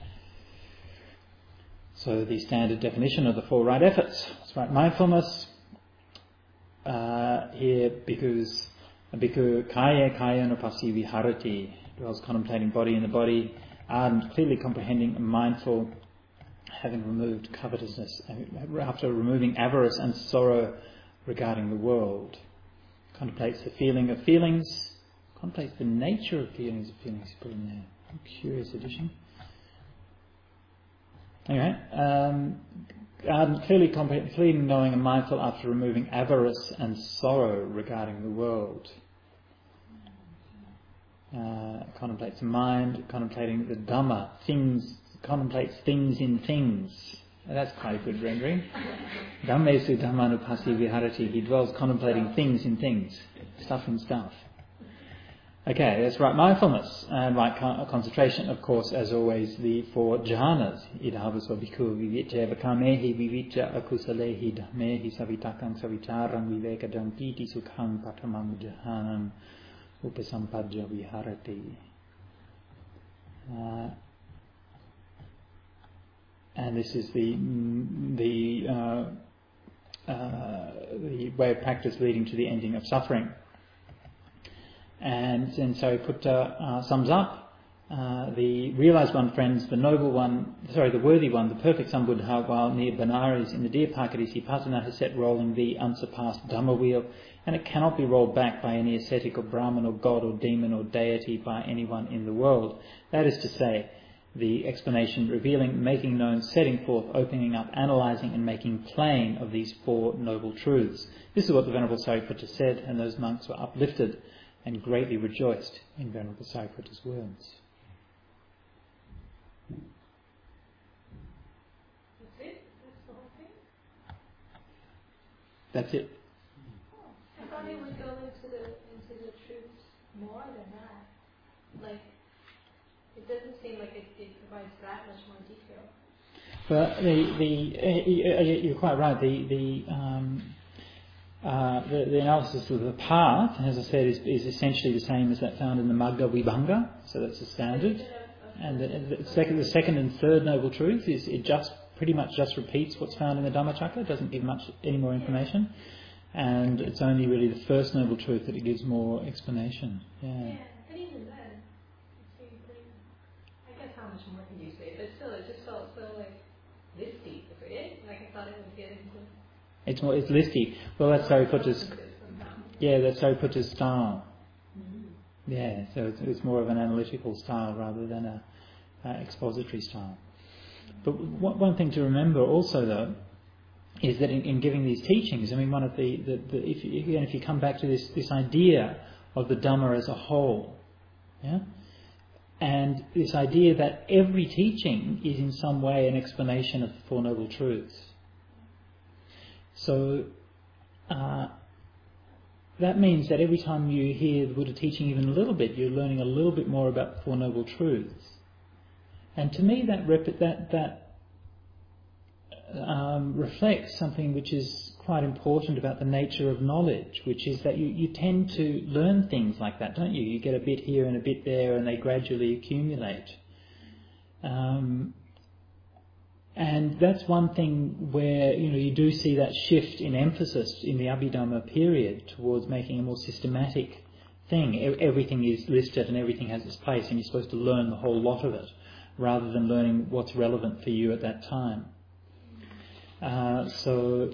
So the standard definition of the four right efforts. It's right mindfulness. Here, because kaya nupasi viharati, dwells contemplating body in the body, ardent, clearly comprehending, mindful, having removed covetousness, after removing avarice and sorrow regarding the world. Contemplates the feeling of feelings, contemplates the nature of feelings put in there. A curious addition. Anyway, clearly knowing and mindful after removing avarice and sorrow regarding the world. Contemplates the mind, contemplating the Dhamma, things, contemplates things in things. That's quite a good rendering. Dhammesu dhammanupasi viharati, he dwells contemplating things in things, stuff in stuff. Okay, that's right mindfulness and right concentration, of course, as always, the four jhanas. Idhavasva bhikkhu vivicca vakamehi vivicca akusalehi dhammehi savitakang savicharang vivekadang piti sukhang patamam jhanam upasampadja viharati. And this is the way of practice leading to the ending of suffering. And then Sariputta sums up the realised one, friends, the noble one, the worthy one, the perfect Sambuddha, while near Benares in the dear Pakadisi Patana has set rolling the unsurpassed Dhamma wheel, and it cannot be rolled back by any ascetic or Brahmin or god or demon or deity by anyone in the world. That is to say, the explanation revealing, making known, setting forth, opening up, analysing and making plain of these four noble truths. This is what the Venerable Sariputta said, and those monks were uplifted and greatly rejoiced in Venerable Sariputta's words. That's it? That's the whole thing? That's it. I thought it would go into the truths more than that. Like It doesn't seem like it provides that much more detail. But you're quite right. The analysis of the path, as I said, is essentially the same as that found in the Magga Vibhanga. So that's the standard. And the second and third noble truth is it just pretty much just repeats what's found in the Dhammacakka. It doesn't give much any more information. And it's only really the first noble truth that it gives more explanation. Yeah, and even then, it seemed pretty. I guess how much more can you say? But still, it just felt so like listy. Like I thought it would get into. It's listy. Well, that's Sariputta's. Yeah, that's Sariputta's style. Mm-hmm. Yeah, so it's more of an analytical style rather than a expository style. But one thing to remember also, though, is that in giving these teachings, I mean, one of if you come back to this idea of the Dhamma as a whole, yeah, and this idea that every teaching is in some way an explanation of the Four Noble Truths. So that means that every time you hear the Buddha teaching even a little bit, you're learning a little bit more about the Four Noble Truths. And to me, that reflects something which is quite important about the nature of knowledge, which is that you tend to learn things like that, don't you? You get a bit here and a bit there, and they gradually accumulate. And that's one thing where you do see that shift in emphasis in the Abhidhamma period towards making a more systematic thing. Everything is listed and everything has its place, and you're supposed to learn the whole lot of it, rather than learning what's relevant for you at that time. So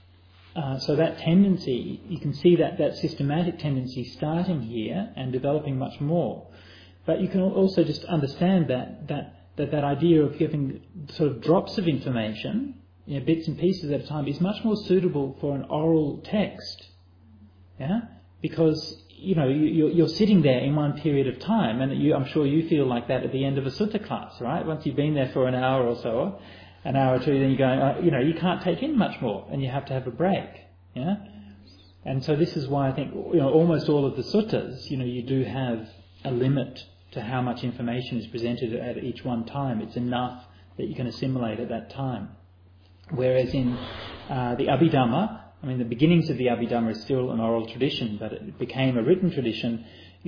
that tendency, you can see that systematic tendency starting here and developing much more. But you can also just understand that idea of giving sort of drops of information, bits and pieces at a time, is much more suitable for an oral text. Yeah, because you're sitting there in one period of time, and I'm sure you feel like that at the end of a sutta class, right? Once you've been there for an hour or so, an hour or two, then you're going, you can't take in much more, and you have to have a break. Yeah, and so this is why I think almost all of the suttas, you do have a limit to how much information is presented at each one time. It's enough that you can assimilate at that time. Whereas in the Abhidhamma, I mean, the beginnings of the Abhidhamma is still an oral tradition, but it became a written tradition.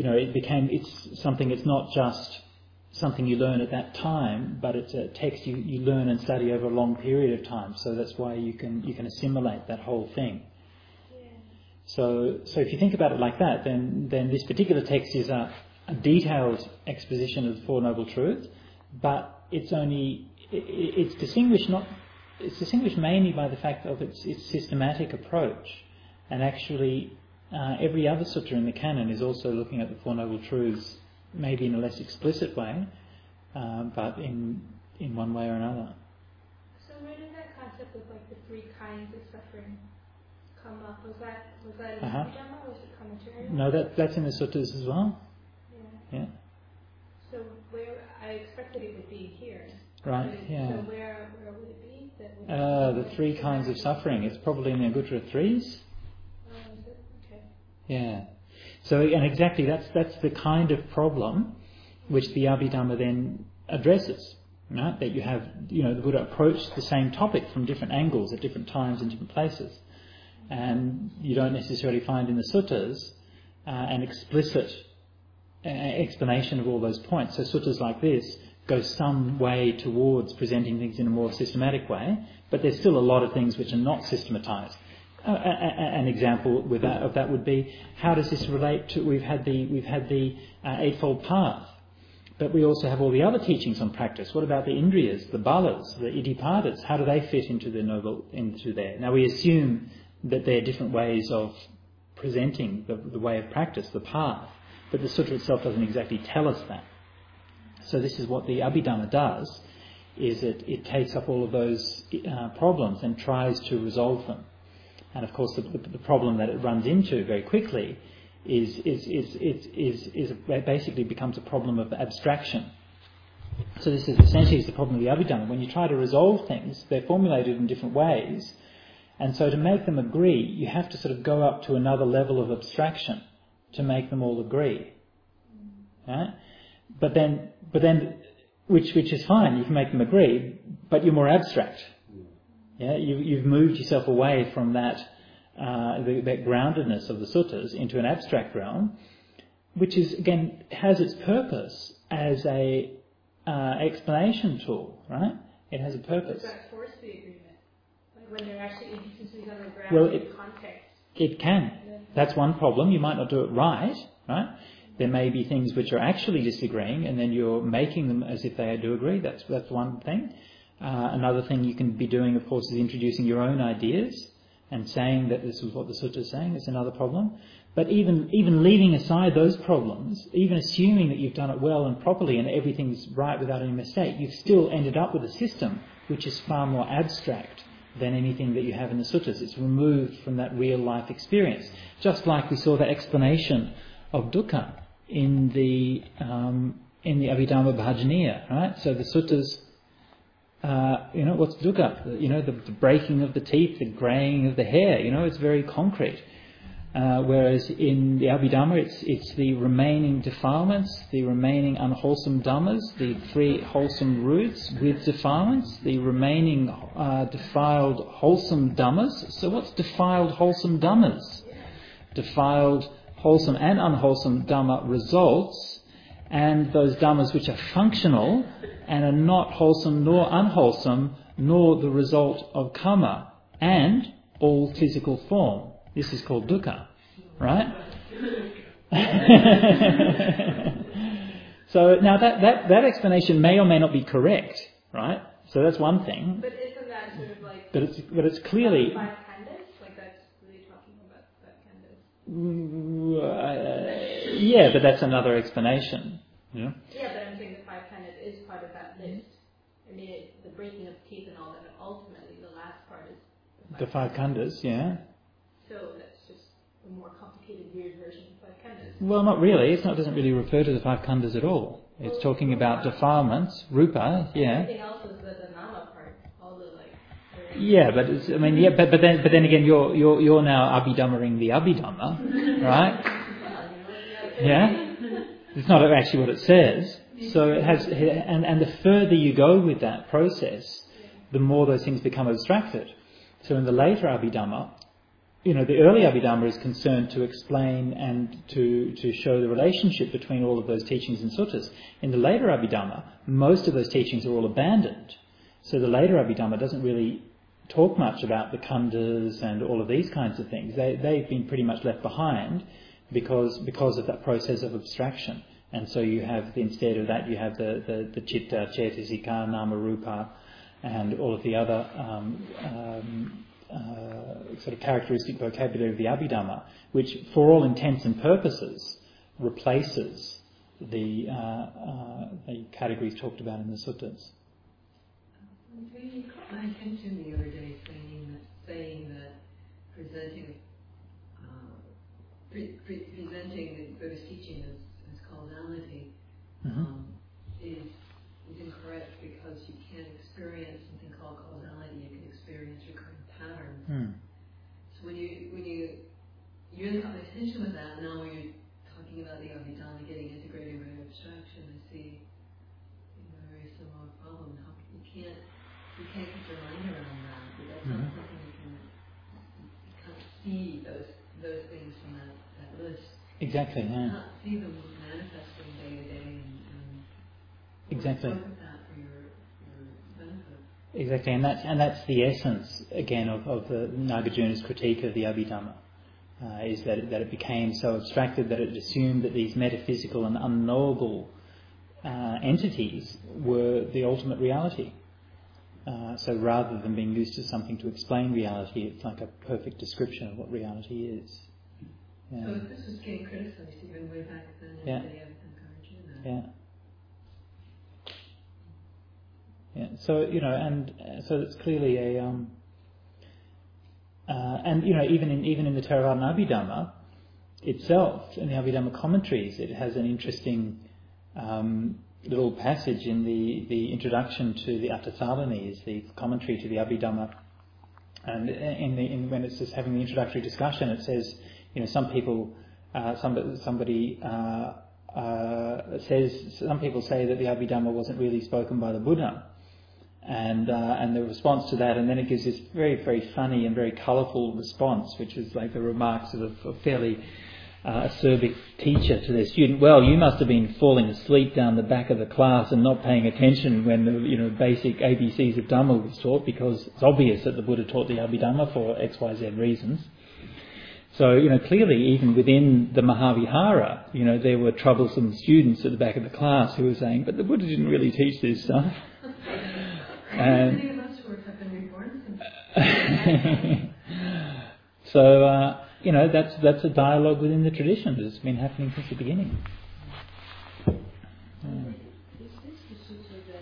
It's something. It's not just something you learn at that time, but it's a text you learn and study over a long period of time. So that's why you can assimilate that whole thing. Yeah. So if you think about it like that, then this particular text is a detailed exposition of the Four Noble Truths, but it's distinguished mainly by the fact of its systematic approach, and actually every other sutta in the canon is also looking at the Four Noble Truths, maybe in a less explicit way, but in one way or another. So where did that concept of like the three kinds of suffering come up? Was that in the Abhidhamma or was it commentary? No, that's in the suttas as well. Yeah. So where I expected it would be here. Right. Yeah. So where would it be? The three kinds of suffering. It's probably in the Anguttara Threes. Oh, is it? Okay. Yeah. So, and exactly that's the kind of problem which the Abhidhamma then addresses. Right? That you have, the Buddha approached the same topic from different angles at different times in different places, and you don't necessarily find in the suttas an explicit explanation of all those points. So suttas like this go some way towards presenting things in a more systematic way, but there's still a lot of things which are not systematized. An example of that would be, how does this relate to? We've had the Eightfold Path, but we also have all the other teachings on practice. What about the Indriyas, the Balas, the Iddhipadas? How do they fit into there? Now we assume that they're different ways of presenting the way of practice, the path. But the sutra itself doesn't exactly tell us that. So this is what the Abhidhamma does, is it takes up all of those problems and tries to resolve them. And of course the problem that it runs into very quickly is basically becomes a problem of abstraction. So this is essentially the problem of the Abhidhamma. When you try to resolve things, they're formulated in different ways, and so to make them agree, you have to sort of go up to another level of abstraction to make them all agree. Right? but then, which is fine. You can make them agree, but you're more abstract. Yeah, you've moved yourself away from that groundedness of the suttas into an abstract realm, which is again has its purpose as a explanation tool, right? It has a purpose. Does that force the agreement? Like when they're actually inconsistencies on the ground in context? It can. That's one problem. You might not do it right? There may be things which are actually disagreeing, and then you're making them as if they do agree. That's one thing. Another thing you can be doing, of course, is introducing your own ideas and saying that this is what the sutta is saying. It's another problem. But even leaving aside those problems, even assuming that you've done it well and properly and everything's right without any mistake, you've still ended up with a system which is far more abstract than anything that you have in the suttas. It's removed from that real life experience. Just like we saw the explanation of dukkha in the Abhidhamma Bhajaniya, right? So the suttas, what's dukkha? The breaking of the teeth, the greying of the hair, it's very concrete. Whereas in the Abhidhamma, it's the remaining defilements, the remaining unwholesome dhammas, the 3 wholesome roots with defilements, the remaining defiled wholesome dhammas. So what's defiled wholesome dhammas? Defiled wholesome and unwholesome dhamma results, and those dhammas which are functional and are not wholesome nor unwholesome, nor the result of karma, and all physical form. This is called dukkha, right? So now that explanation may or may not be correct, right? So that's one thing. But isn't that sort of like... But it's clearly... 5 khandhas? Like that's really talking about 5 khandhas. Yeah, but that's another explanation. Yeah, but I'm saying the 5 khandhas is part of that list. I mean, the breaking of teeth and all that, and ultimately the last part is the 5 khandhas, yeah. So that's just a more complicated, weird version of 5 khandhas. Well, not really. It doesn't really refer to the 5 khandhas at all. It's talking about defilements, rupa, yeah. Everything else is the nama part, all the Yeah, but but then again, you're now abhidhammaing the abhidhamma, right? Yeah, it's not actually what it says. So it has, and the further you go with that process, the more those things become abstracted. So in the later abhidhamma, the early Abhidhamma is concerned to explain and to show the relationship between all of those teachings and suttas. In the later Abhidhamma, most of those teachings are all abandoned. So the later Abhidhamma doesn't really talk much about the khandhas and all of these kinds of things. They've been pretty much left behind because of that process of abstraction. And so you have, instead of that, you have the chitta, cetasika, nama, rupa, and all of the other sort of characteristic vocabulary of the Abhidhamma, which for all intents and purposes replaces the categories talked about in the suttas. You caught my attention the other day saying that presenting the Buddhist teaching as causality is incorrect, because you can't experience something called causality. You can experience recurring patterns. So when you really caught my attention with that, now when you're talking about the Abhidhamma getting integrated with abstraction, I see a very similar problem. How you can't get your mind around that. That's not something you can't see those things from that list. Exactly. You Yeah. can't see them manifesting day to day, and exactly. look at that for your benefit. Exactly, and that's the essence again of the Nagarjuna's critique of the Abhidhamma, is that it became so abstracted that it assumed that these metaphysical and unknowable entities were the ultimate reality. So rather than being used as something to explain reality, it's like a perfect description of what reality is. Yeah. So this was getting criticized even way back then in the day of Nagarjuna. Yeah. Yeah, so so it's clearly a and even in the Theravada Abhidhamma itself, in the Abhidhamma commentaries, it has an interesting little passage in the introduction to the Attathalani, the commentary to the Abhidhamma, and when it's just having the introductory discussion, it says, some people, somebody some people say that the Abhidhamma wasn't really spoken by the Buddha. And the response to that, and then it gives this very, very funny and very colourful response, which is like the remarks of a fairly acerbic teacher to their student. Well, you must have been falling asleep down the back of the class and not paying attention when the basic ABCs of Dhamma was taught, because it's obvious that the Buddha taught the Abhidhamma for XYZ reasons. So, clearly even within the Mahavihara, there were troublesome students at the back of the class who were saying, but the Buddha didn't really teach this stuff. And many of us have been reborn since. So, that's a dialogue within the tradition that's been happening since the beginning. Is this the sutta that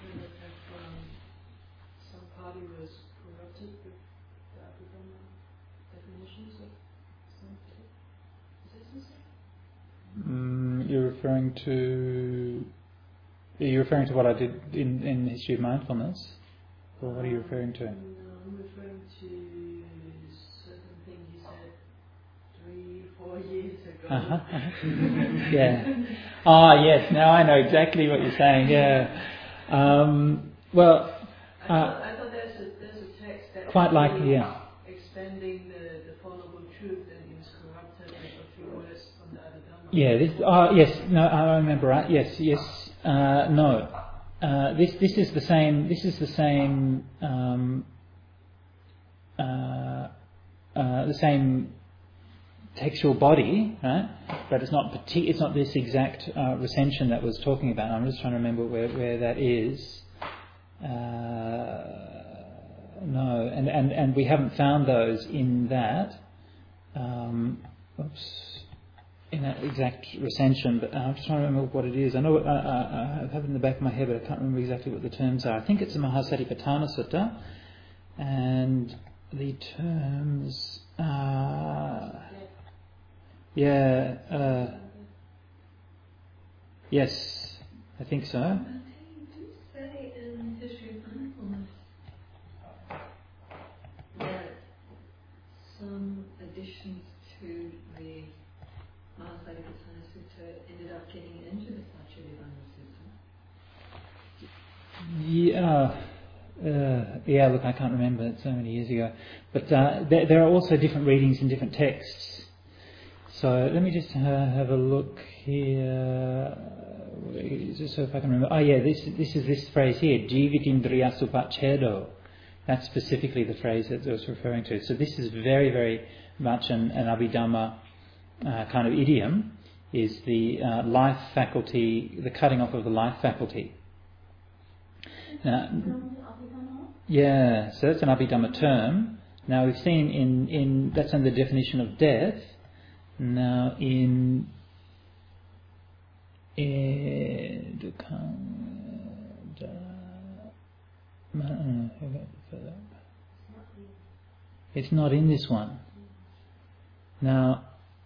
Sampati was corrupted with the Abhidhamma definitions of Sampati? Is this the same? Are you referring to what I did in the History of Mindfulness? Or what are you referring to? No, I'm referring to certain things you said 3-4 years ago. Yeah. Ah, yes. Now I know exactly what you're saying. Yeah. Well, I thought there's a text that quite likely, yeah. expanding the Four Noble Truths, and it was corrupted with a few words from the Abhidhamma. Yeah. Yes. No, I remember. Right. Yes. No. This is the same. This is the same. The same textual body, right? But it's not this exact recension that was talking about. I'm just trying to remember where that is. No, and we haven't found those in that. In that exact recension, but I'm just trying to remember what it is. I know I have it in the back of my head, but I can't remember exactly what the terms are. I think it's the Mahasatipatthana Sutta, and the terms are... yes, I think so. But they do say in History of Mindfulness that some additions to the Mahasatipatthana Sutta ended up getting into the Satchividdhana Sutta. Look, I can't remember. It's so many years ago. But there are also different readings in different texts. So let me just have a look here, just so if I can remember. This is this phrase here, Jivitindriya Supacchedo. That's specifically the phrase that I was referring to. So this is very, very much an Abhidhamma kind of idiom, is the life faculty, the cutting off of the life faculty. Now, so that's an Abhidhamma term. Now we've seen in that's in the definition of death. Now in it's not in this one. Now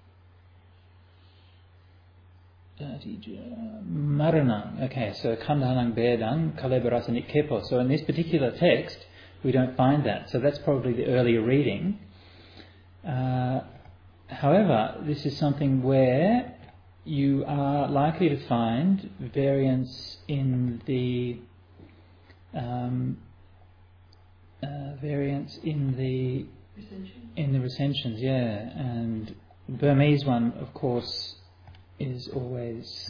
Maranam. Okay, so Kandhanang Bedang Kalebarasa Nikkepo. So in this particular text, we don't find that. So that's probably the earlier reading. However, this is something where you are likely to find variance in the recensions, and the Burmese one, of course, is always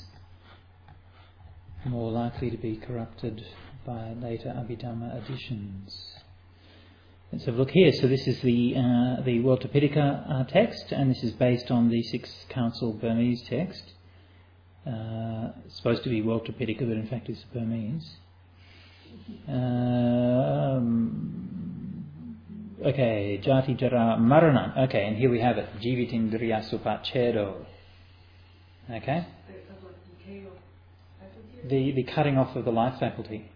more likely to be corrupted by later Abhidhamma additions. Let's have a look here. So this is the World Tipitaka text, and this is based on the Sixth Council Burmese text. It's supposed to be World Tipitaka, but in fact it's Burmese. Okay, Jati Jara Maranan. Okay, and here we have it. Jivitindriya Supacchedo. Okay? The cutting off of the life faculty.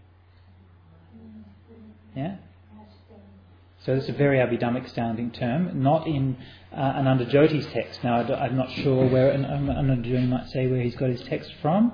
Yeah? So this is a very Abhidhammic sounding term, not in Ananda Jyoti's text. Now I'm not sure where Ananda Jyoti might say where he's got his text from.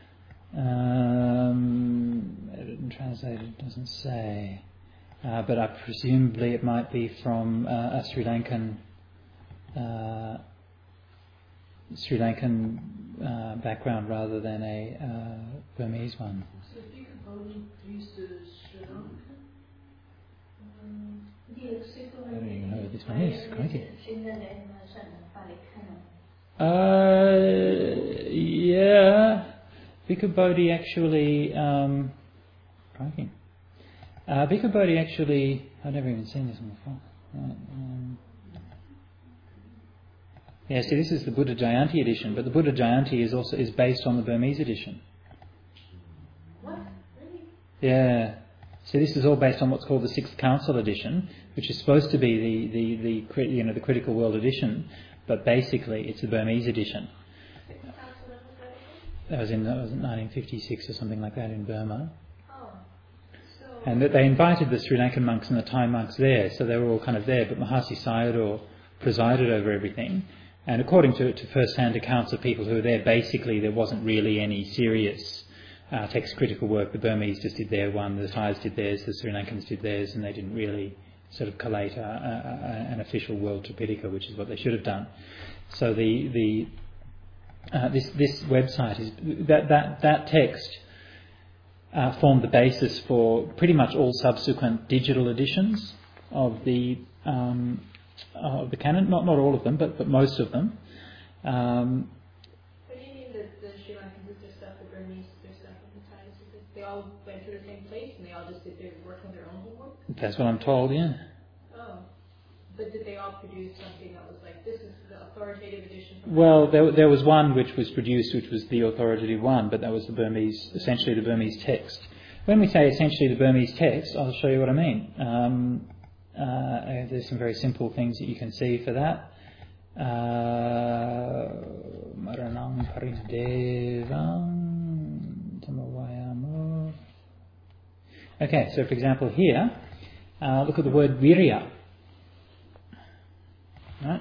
Translated doesn't say. But presumably it might be from a Sri Lankan Sri Lankan background rather than a Burmese one. So Bhikkhu used to Sri Lankan? I don't even know what this one is. Crikey. Yeah. Bhikkhu Bodhi actually... crikey. Bhikkhu Bodhi actually... I've never even seen this one before. Yeah, see, this is the Buddha Jayanti edition, but the Buddha Jayanti is based on the Burmese edition. What? Really? Yeah. So this is all based on what's called the Sixth Council edition, which is supposed to be the Critical World edition, but basically it's the Burmese edition. That was in 1956 or something like that in Burma. And that they invited the Sri Lankan monks and the Thai monks there, so they were all kind of there, but Mahasi Sayadaw presided over everything. And according to first-hand accounts of people who were there, basically there wasn't really any serious text critical work. The Burmese just did their one, the Thais did theirs, the Sri Lankans did theirs, and they didn't really sort of collate an official world Tripitaka, which is what they should have done. So this website is that text formed the basis for pretty much all subsequent digital editions of the canon. Not all of them, but most of them. What do you mean that the Sri Lankans did their stuff, the Burmese did their stuff, and the Thais did their... They all went to the same place and they all just did their work on their own homework? That's what I'm told, yeah. Oh. But did they all produce something that was like, this is the authoritative edition? Well, there was one which was produced, which was the authoritative one, but that was essentially the Burmese text. When we say essentially the Burmese text, I'll show you what I mean. There's some very simple things that you can see for that. Maranang Paridevang Tamawayamo. Okay, so for example here, look at the word virya. Right?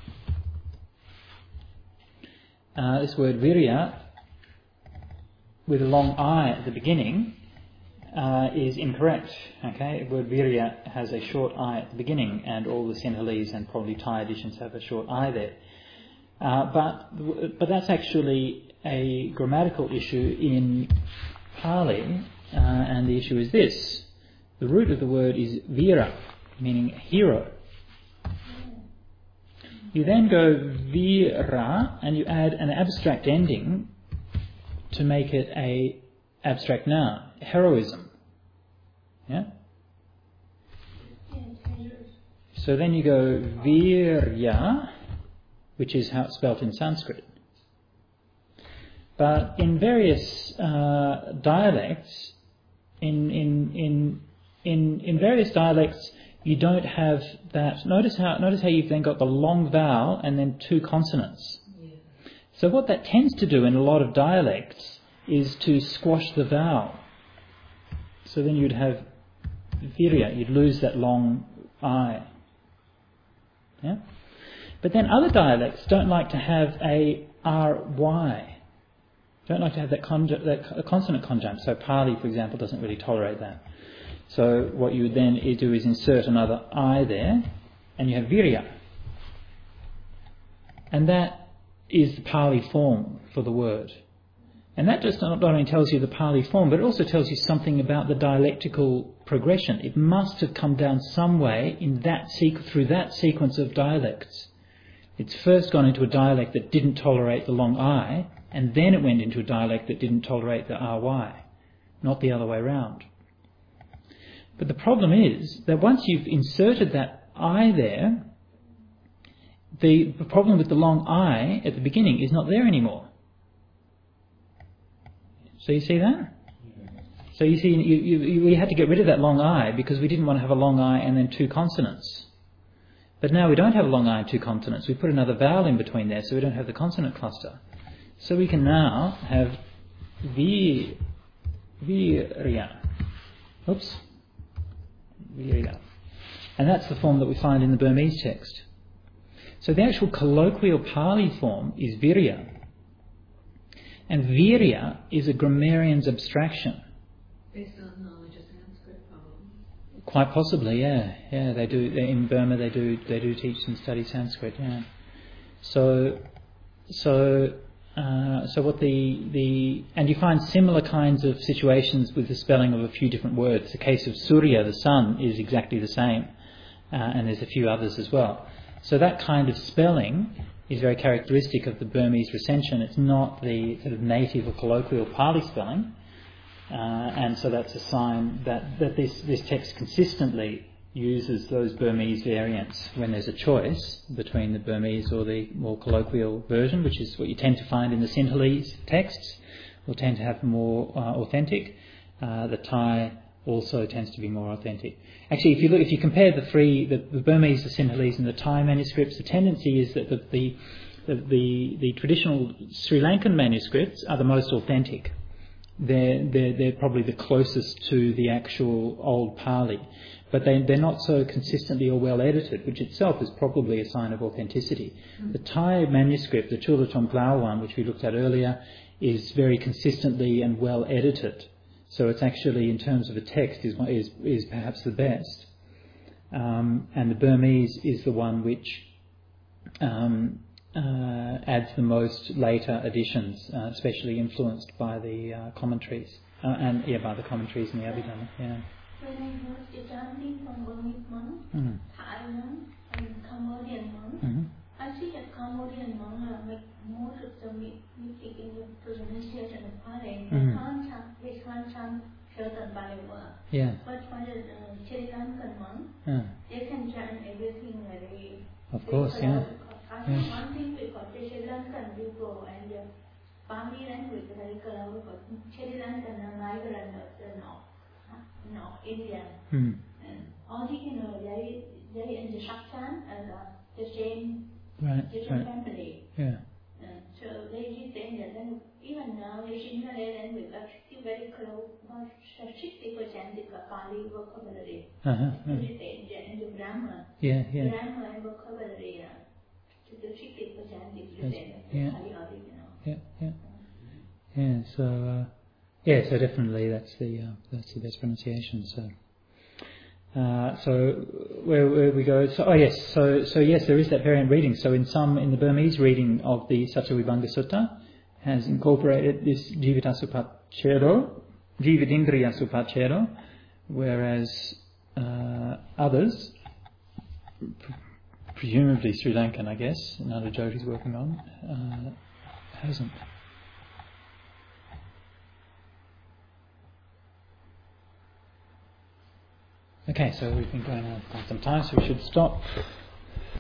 This word virya, with a long I at the beginning, is incorrect. Okay, the word virya has a short I at the beginning, and all the Sinhalese and probably Thai editions have a short I there. But that's actually a grammatical issue in Pali, and the issue is this: the root of the word is vira, meaning hero. You then go vira and you add an abstract ending to make it a abstract noun, heroism. Yeah? So then you go virya, which is how it's spelt in Sanskrit. But in various dialects, in various dialects, you don't have that. Notice how you've then got the long vowel and then two consonants. Yeah. So what that tends to do in a lot of dialects is to squash the vowel. So then you'd have virya, you'd lose that long I. Yeah? But then other dialects don't like to have a ry. Don't like to have that consonant conjunct. So Pali, for example, doesn't really tolerate that. So what you would then do is insert another I there, and you have virya. And that is the Pali form for the word. And that just not only tells you the Pali form, but it also tells you something about the dialectical progression. It must have come down some way in that through that sequence of dialects. It's first gone into a dialect that didn't tolerate the long I, and then it went into a dialect that didn't tolerate the ry, not the other way round. But the problem is that once you've inserted that I there, the problem with the long I at the beginning is not there anymore. So you see that? So you see, we had to get rid of that long I because we didn't want to have a long I and then two consonants. But now we don't have a long I and two consonants. We put another vowel in between there so we don't have the consonant cluster. So we can now have virya. Oops. Virya. And that's the form that we find in the Burmese text. So the actual colloquial Pali form is virya. And virya is a grammarian's abstraction. Based on knowledge of Sanskrit, probably. Quite possibly, yeah. Yeah, they do. In Burma, they do teach and study Sanskrit. Yeah. So So what and you find similar kinds of situations with the spelling of a few different words. The case of Surya, the sun, is exactly the same, and there's a few others as well. So that kind of spelling is very characteristic of the Burmese recension. It's not the sort of native or colloquial Pali spelling, and so that's a sign that this text consistently uses those Burmese variants when there's a choice between the Burmese or the more colloquial version, which is what you tend to find in the Sinhalese texts, will tend to have more authentic. The Thai also tends to be more authentic. Actually, if you compare the Burmese, the Sinhalese, and the Thai manuscripts, the tendency is that the traditional Sri Lankan manuscripts are the most authentic. They're probably the closest to the actual old Pali. But they're not so consistently or well edited, which itself is probably a sign of authenticity. The Thai manuscript, the Chulathom Plau one, which we looked at earlier, is very consistently and well edited. So it's actually, in terms of a text, is perhaps the best. And the Burmese is the one which adds the most later additions, especially influenced by the commentaries, by the commentaries in the Abhidhamma. Yeah. When I heard the chanting from Burmese monks, Thai monks, and Cambodian monks, I see that Cambodian monks make most of the music in the pronunciation of Pali. They can't chant certain Pali words. Yeah. But for the Sri Lankan monks, they can chant everything very. Of course, yeah. I think one thing because the Sri Lankan people and the Pali language is very close, because Sri Lankan and migrant of the North India. Originally, they in the Shaktan and the same family. Yeah. So they live in the language. Even now, the Sinhalese language are still very close. About 60% is Pali vocabulary. In the grammar. Grammar and vocabulary. The 60% is the same. Pali original. Yeah. So definitely that's the best pronunciation. So where we go? So yes, there is that variant reading. So in the Burmese reading of the Satyavibhanga Sutta has incorporated this Jivitindriya Supachero, whereas others, presumably Sri Lankan, I guess, Nanda Jyoti's working on, hasn't. Okay, so we've been going on for some time, so we should stop.